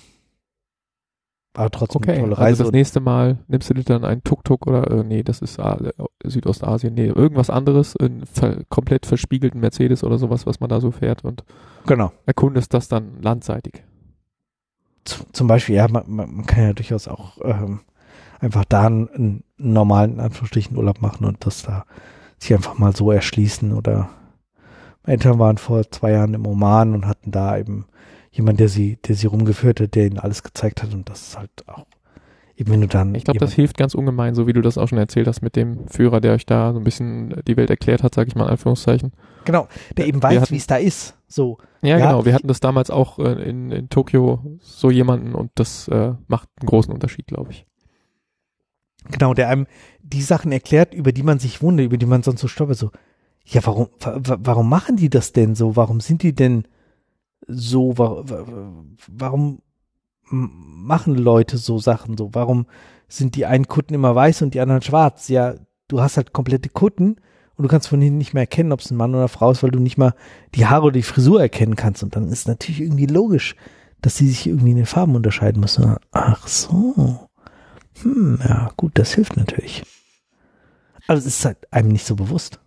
Aber trotzdem
okay,
eine tolle
also
Reise.
das nächste Mal nimmst du dir dann einen Tuk-Tuk oder, äh, nee, das ist äh, Südostasien, nee, irgendwas anderes, einen ver- komplett verspiegelten Mercedes oder sowas, was man da so fährt und
genau.
erkundest das dann landseitig.
Z- zum Beispiel, ja, man, man, man kann ja durchaus auch, ähm, einfach da einen, einen normalen, in Anführungsstrichen, Urlaub machen und das da sich einfach mal so erschließen. Oder meine Eltern waren vor zwei Jahren im Oman und hatten da eben jemand, der sie, der sie rumgeführt hat, der ihnen alles gezeigt hat und das ist halt auch eben, wenn du dann.
Ich glaube, das hilft ganz ungemein, so wie du das auch schon erzählt hast mit dem Führer, der euch da so ein bisschen die Welt erklärt hat, sage ich mal in Anführungszeichen.
Genau, der eben weiß, wie es da ist. So.
Ja,
ja,
genau. Wir hatten das damals auch äh, in, in Tokio so jemanden und das äh, macht einen großen Unterschied, glaube ich.
Genau, der einem die Sachen erklärt, über die man sich wundert, über die man sonst so stolpert. So, ja, warum, warum machen die das denn so? Warum sind die denn so? Warum machen Leute so Sachen so? Warum sind die einen Kutten immer weiß und die anderen schwarz? Ja, du hast halt komplette Kutten und du kannst von hinten nicht mehr erkennen, ob es ein Mann oder eine Frau ist, weil du nicht mal die Haare oder die Frisur erkennen kannst. Und dann ist natürlich irgendwie logisch, dass sie sich irgendwie in den Farben unterscheiden müssen. Ach so. Hm, ja, gut, das hilft natürlich. Also es ist halt einem nicht so bewusst.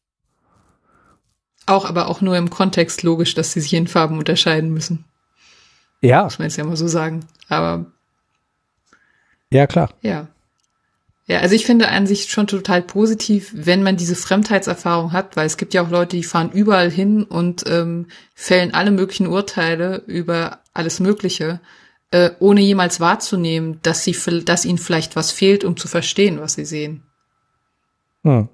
Auch, aber auch nur im Kontext logisch, dass sie sich in Farben unterscheiden müssen.
Ja.
Muss man jetzt ja mal so sagen. Aber.
Ja, klar.
Ja. Ja, also ich finde an sich schon total positiv, wenn man diese Fremdheitserfahrung hat, weil es gibt ja auch Leute, die fahren überall hin und ähm, fällen alle möglichen Urteile über alles Mögliche, äh, ohne jemals wahrzunehmen, dass sie, dass ihnen vielleicht was fehlt, um zu verstehen, was sie sehen.
Hm.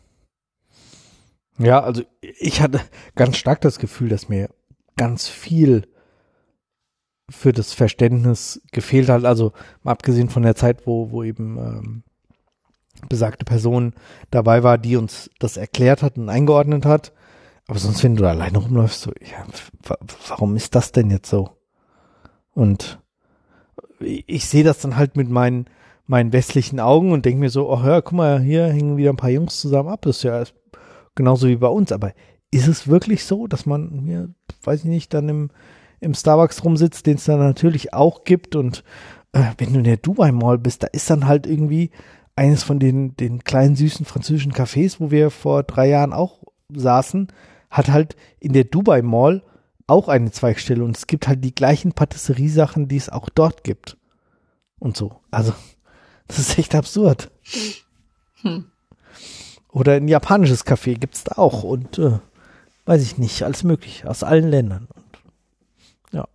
Ja, also ich hatte ganz stark das Gefühl, dass mir ganz viel für das Verständnis gefehlt hat. Also mal abgesehen von der Zeit, wo, wo eben ähm, besagte Person dabei war, die uns das erklärt hat und eingeordnet hat. Aber sonst, wenn du da alleine rumläufst, so, ja, w- warum ist das denn jetzt so? Und ich sehe das dann halt mit meinen, meinen westlichen Augen und denke mir so, oh ja, guck mal, hier hängen wieder ein paar Jungs zusammen ab. Das ist ja genauso wie bei uns. Aber ist es wirklich so, dass man hier, weiß ich nicht, dann im, im Starbucks rumsitzt, den es dann natürlich auch gibt und äh, wenn du in der Dubai Mall bist, da ist dann halt irgendwie eines von den, den kleinen süßen französischen Cafés, wo wir vor drei Jahren auch saßen, hat halt in der Dubai Mall auch eine Zweigstelle und es gibt halt die gleichen Patisserie-Sachen, die es auch dort gibt. Und so. Also, das ist echt absurd.
Hm.
Oder ein japanisches Café gibt's da auch und äh, weiß ich nicht, alles mögliche, aus allen Ländern. Und, ja.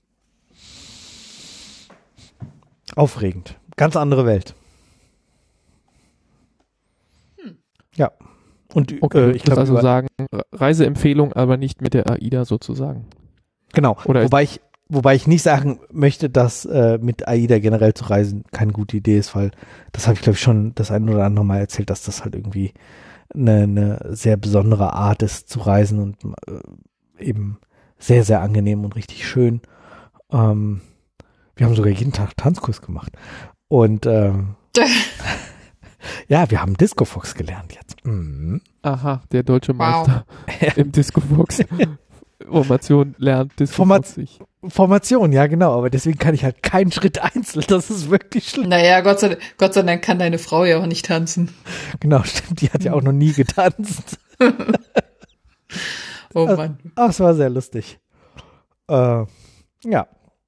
Aufregend. Ganz andere Welt.
Hm.
Ja. Und
okay,
äh, ich glaube,
also sagen, Reiseempfehlung, aber nicht mit der AIDA sozusagen.
Genau.
Oder
wobei ich, wobei ich nicht sagen möchte, dass äh, mit AIDA generell zu reisen keine gute Idee ist, weil das habe ich glaube ich schon das ein oder andere Mal erzählt, dass das halt irgendwie eine, eine sehr besondere Art ist zu reisen und äh, eben sehr, sehr angenehm und richtig schön. Ähm, wir haben sogar jeden Tag Tanzkurs gemacht. Und ähm, ja, wir haben Disco Fox gelernt jetzt. Mhm.
Aha, der deutsche
Wow.
Meister im Disco Fox. Formation lernt Disco Fox sich.
Formation, ja genau, aber deswegen kann ich halt keinen Schritt einzeln. Das ist wirklich schlimm.
Naja, Gott sei, Gott sei Dank kann deine Frau ja auch nicht tanzen.
Genau, stimmt, die hat ja auch noch nie getanzt.
Oh Mann.
Ach, es war sehr lustig. Äh, ja.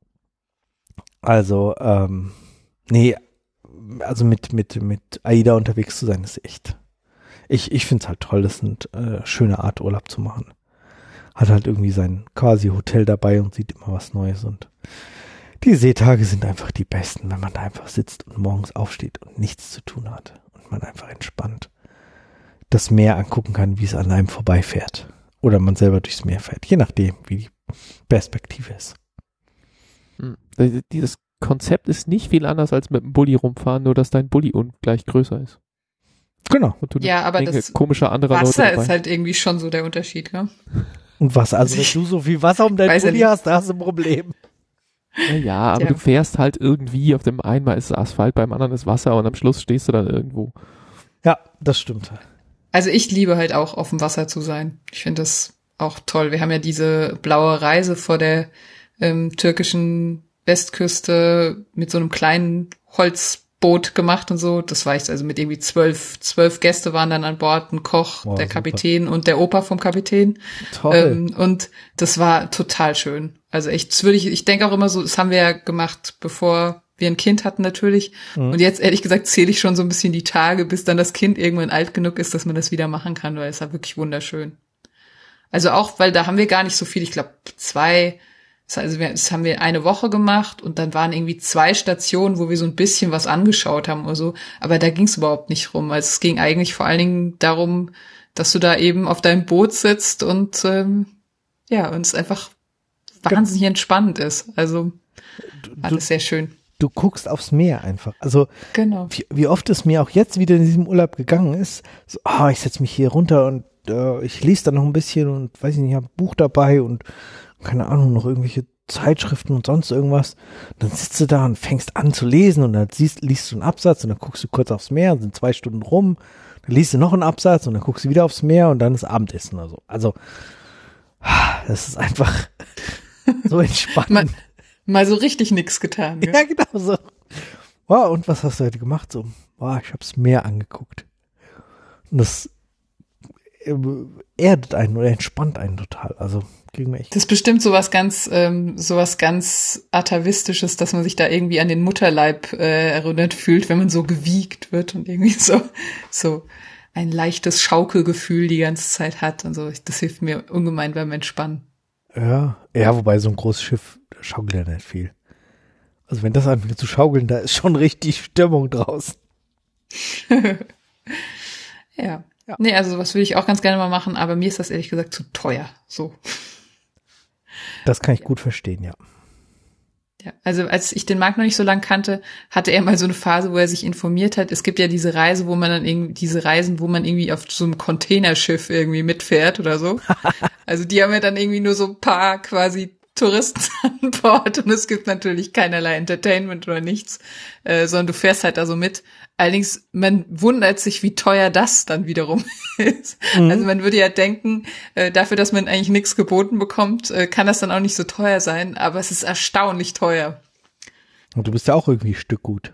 Also, ähm, nee, also mit, mit, mit AIDA unterwegs zu sein, ist echt. Ich, ich finde es halt toll, das ist eine äh, schöne Art, Urlaub zu machen. Hat halt irgendwie sein quasi Hotel dabei und sieht immer was Neues und die Seetage sind einfach die besten, wenn man da einfach sitzt und morgens aufsteht und nichts zu tun hat und man einfach entspannt das Meer angucken kann, wie es an einem vorbeifährt oder man selber durchs Meer fährt, je nachdem, wie die Perspektive ist.
Hm. Dieses Konzept ist nicht viel anders als mit dem Bulli rumfahren, nur dass dein Bulli ungleich größer ist.
Genau.
Und du
Ja, aber
Menge
das
komischer anderer
Wasser
Leute dabei.
ist halt irgendwie schon so der Unterschied, ne?
Und was? Also wenn du so viel Wasser um dein
Weiß ja
Bulli
nicht.
hast, da hast du ein Problem.
Ja, ja, aber
Ja.
du fährst halt irgendwie, auf dem einen Mal ist Asphalt, beim anderen ist Wasser und am Schluss stehst du dann irgendwo.
Ja, das stimmt.
Also ich liebe halt auch auf dem Wasser zu sein. Ich finde das auch toll. Wir haben ja diese blaue Reise vor der ähm, türkischen Westküste mit so einem kleinen Holzboot gemacht und so. Das war jetzt also mit irgendwie zwölf, zwölf Gäste waren dann an Bord, ein Koch,
Wow,
der
super.
Kapitän und der Opa vom Kapitän.
Toll.
Ähm, und das war total schön. Also echt, das würde ich, ich denke auch immer so, das haben wir ja gemacht, bevor wir ein Kind hatten natürlich. Mhm. Und jetzt, ehrlich gesagt, zähle ich schon so ein bisschen die Tage, bis dann das Kind irgendwann alt genug ist, dass man das wieder machen kann, weil es war wirklich wunderschön. Also auch, weil da haben wir gar nicht so viel, ich glaube zwei, also wir, das haben wir eine Woche gemacht und dann waren irgendwie zwei Stationen, wo wir so ein bisschen was angeschaut haben oder so, aber da ging es überhaupt nicht rum. Also es ging eigentlich vor allen Dingen darum, dass du da eben auf deinem Boot sitzt und ähm, ja, und es einfach wahnsinnig entspannend ist. Also alles sehr schön.
Du guckst aufs Meer einfach. Also
genau.
wie, wie oft es mir auch jetzt wieder in diesem Urlaub gegangen ist, so, ah, ich setze mich hier runter und äh, ich lese da noch ein bisschen und weiß ich nicht, habe ein Buch dabei und keine Ahnung, noch irgendwelche Zeitschriften und sonst irgendwas. Dann sitzt du da und fängst an zu lesen und dann siehst, liest du einen Absatz und dann guckst du kurz aufs Meer und sind zwei Stunden rum. Dann liest du noch einen Absatz und dann guckst du wieder aufs Meer und dann ist Abendessen oder so. Also, das ist einfach so entspannt.
mal, mal so richtig nix getan. Gell?
Ja, genau so. Wow, und was hast du heute gemacht? So, wow, ich hab's Meer angeguckt. Und das erdet einen oder entspannt einen total. Also, kriegen wir echt.
Das ist bestimmt sowas ganz, ähm, sowas ganz Atavistisches, dass man sich da irgendwie an den Mutterleib äh, erinnert fühlt, wenn man so gewiegt wird und irgendwie so, so ein leichtes Schaukelgefühl die ganze Zeit hat und so. Das hilft mir ungemein beim Entspannen.
Ja, ja, wobei so ein großes Schiff schaukelt ja nicht viel. Also wenn das anfängt zu schaukeln, da ist schon richtig Stimmung draußen.
ja. ja. Nee, also was würde ich auch ganz gerne mal machen, aber mir ist das ehrlich gesagt zu teuer. So.
Das kann ich gut verstehen, ja.
Ja, also als ich den Marc noch nicht so lange kannte, hatte er mal so eine Phase, wo er sich informiert hat. Es gibt ja diese Reise, wo man dann irgendwie, diese Reisen, wo man irgendwie auf so einem Containerschiff irgendwie mitfährt oder so. Also die haben ja dann irgendwie nur so ein paar quasi Touristen an Bord und es gibt natürlich keinerlei Entertainment oder nichts, äh, sondern du fährst halt da so mit. Allerdings, man wundert sich, wie teuer das dann wiederum ist. Mhm. Also man würde ja denken, äh, dafür, dass man eigentlich nichts geboten bekommt, äh, kann das dann auch nicht so teuer sein, aber es ist erstaunlich teuer.
Und du bist ja auch irgendwie Stückgut.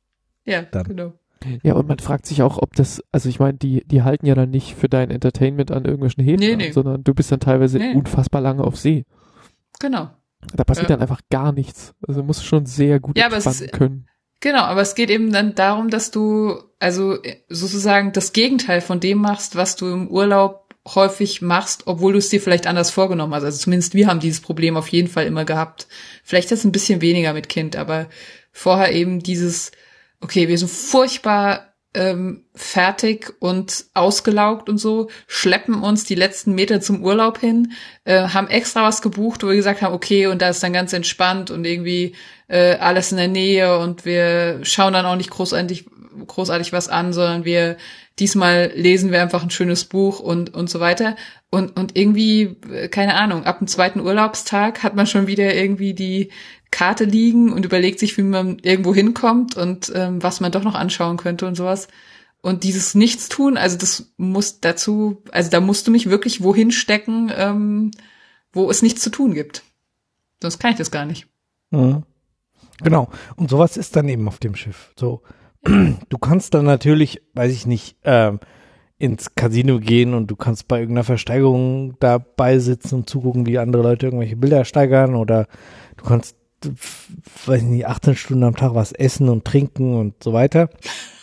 Ja,
dann.
Genau.
Ja, und man fragt sich auch, ob das, also ich meine, die die halten ja dann nicht für dein Entertainment an irgendwelchen Häfen
nee,
an,
nee.
sondern du bist dann teilweise
nee.
unfassbar lange auf See.
Genau.
Da passiert
ja.
dann einfach gar nichts. Also musst du schon sehr gut
ja,
entspannen
ist,
können.
Genau, aber es geht eben dann darum, dass du also sozusagen das Gegenteil von dem machst, was du im Urlaub häufig machst, obwohl du es dir vielleicht anders vorgenommen hast. Also zumindest wir haben dieses Problem auf jeden Fall immer gehabt. Vielleicht ist es ein bisschen weniger mit Kind, aber vorher eben dieses, okay, wir sind furchtbar ähm, fertig und ausgelaugt und so, schleppen uns die letzten Meter zum Urlaub hin, äh, haben extra was gebucht, wo wir gesagt haben, okay, und da ist dann ganz entspannt und irgendwie äh, alles in der Nähe und wir schauen dann auch nicht großartig, großartig was an, sondern wir diesmal lesen wir einfach ein schönes Buch und und so weiter. Und und irgendwie, keine Ahnung, ab dem zweiten Urlaubstag hat man schon wieder irgendwie die Karte liegen und überlegt sich, wie man irgendwo hinkommt und ähm, was man doch noch anschauen könnte und sowas. Und dieses Nichtstun, also das muss dazu, also da musst du mich wirklich wohin stecken, ähm, wo es nichts zu tun gibt. Sonst kann ich das gar nicht.
Mhm. Genau. Und sowas ist dann eben auf dem Schiff. So, du kannst dann natürlich, weiß ich nicht, ähm, ins Casino gehen und du kannst bei irgendeiner Versteigerung dabei sitzen und zugucken, wie andere Leute irgendwelche Bilder steigern, oder du kannst, weiß ich nicht, achtzehn Stunden am Tag was essen und trinken und so weiter.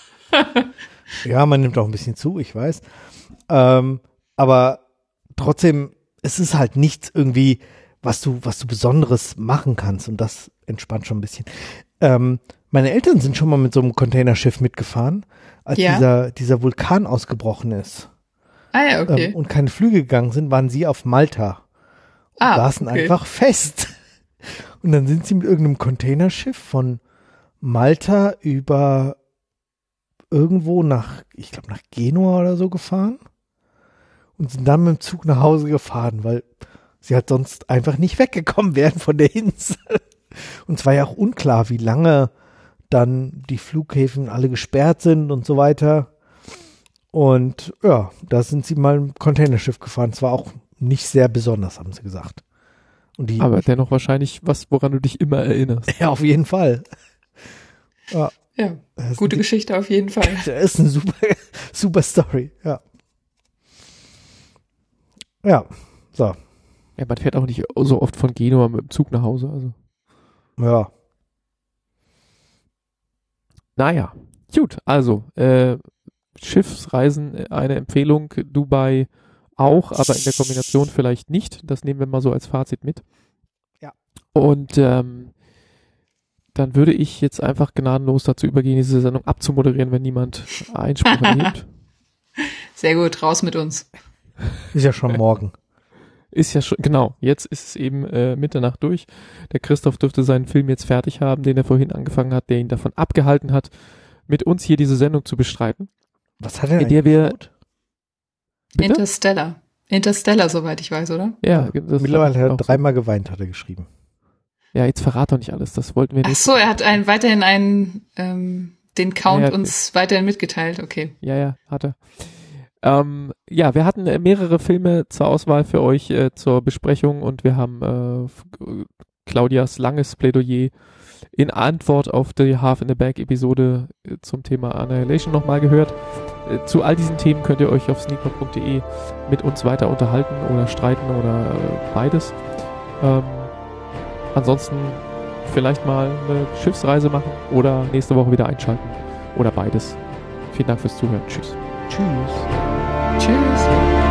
Ja, man nimmt auch ein bisschen zu, ich weiß. Ähm, aber trotzdem, es ist halt nichts irgendwie, was du, was du Besonderes machen kannst, und das entspannt schon ein bisschen. Ähm, meine Eltern sind schon mal mit so einem Containerschiff mitgefahren, als
ja.
dieser, dieser Vulkan ausgebrochen ist.
Ah ja, okay.
Ähm, und keine Flüge gegangen sind, waren sie auf Malta. Und
ah,
saßen
okay.
einfach fest. Und dann sind sie mit irgendeinem Containerschiff von Malta über irgendwo nach, ich glaube nach Genua oder so gefahren und sind dann mit dem Zug nach Hause gefahren, weil sie halt sonst einfach nicht weggekommen wären von der Insel. Und es war ja auch unklar, wie lange dann die Flughäfen alle gesperrt sind und so weiter. Und ja, da sind sie mal im Containerschiff gefahren. Es war auch nicht sehr besonders, haben sie gesagt. Und die,
aber dennoch wahrscheinlich was, woran du dich immer erinnerst.
Ja, auf jeden Fall. Ja,
ja gute die, Geschichte auf jeden Fall.
Das ist eine super, super Story, ja. Ja, so.
Ja, man fährt auch nicht so oft von Genua mit dem Zug nach Hause, also.
Ja.
Naja, gut, also äh, Schiffsreisen, eine Empfehlung, Dubai auch, aber in der Kombination vielleicht nicht. Das nehmen wir mal so als Fazit mit.
Ja.
Und ähm, dann würde ich jetzt einfach gnadenlos dazu übergehen, diese Sendung abzumoderieren, wenn niemand Einspruch erhebt.
Sehr gut, raus mit uns.
Ist ja schon morgen.
Ist ja schon, genau, jetzt ist es eben äh, Mitternacht durch. Der Christoph dürfte seinen Film jetzt fertig haben, den er vorhin angefangen hat, der ihn davon abgehalten hat, mit uns hier diese Sendung zu bestreiten.
Was hat er
in der wir
geschaut?
Bitte?
Interstellar. Interstellar, soweit ich weiß, oder?
Ja, das
Mittlerweile hat er
auch
dreimal geweint, hat er geschrieben.
Ja, jetzt verrat doch nicht alles, das wollten wir
Ach
nicht.
so, er hat einen, weiterhin einen, ähm, den Count
Ja, ja,
uns weiterhin mitgeteilt, okay.
Ja, ja, hat er. Ähm, ja, wir hatten äh, mehrere Filme zur Auswahl für euch äh, zur Besprechung und wir haben äh, f- Claudias langes Plädoyer in Antwort auf die Half in the Bag Episode äh, zum Thema Annihilation nochmal gehört. Äh, zu all diesen Themen könnt ihr euch auf sneakpot punkt de mit uns weiter unterhalten oder streiten oder äh, beides. Ähm, ansonsten vielleicht mal eine Schiffsreise machen oder nächste Woche wieder einschalten oder beides. Vielen Dank fürs Zuhören. Tschüss.
Tschüss.
Tschüss.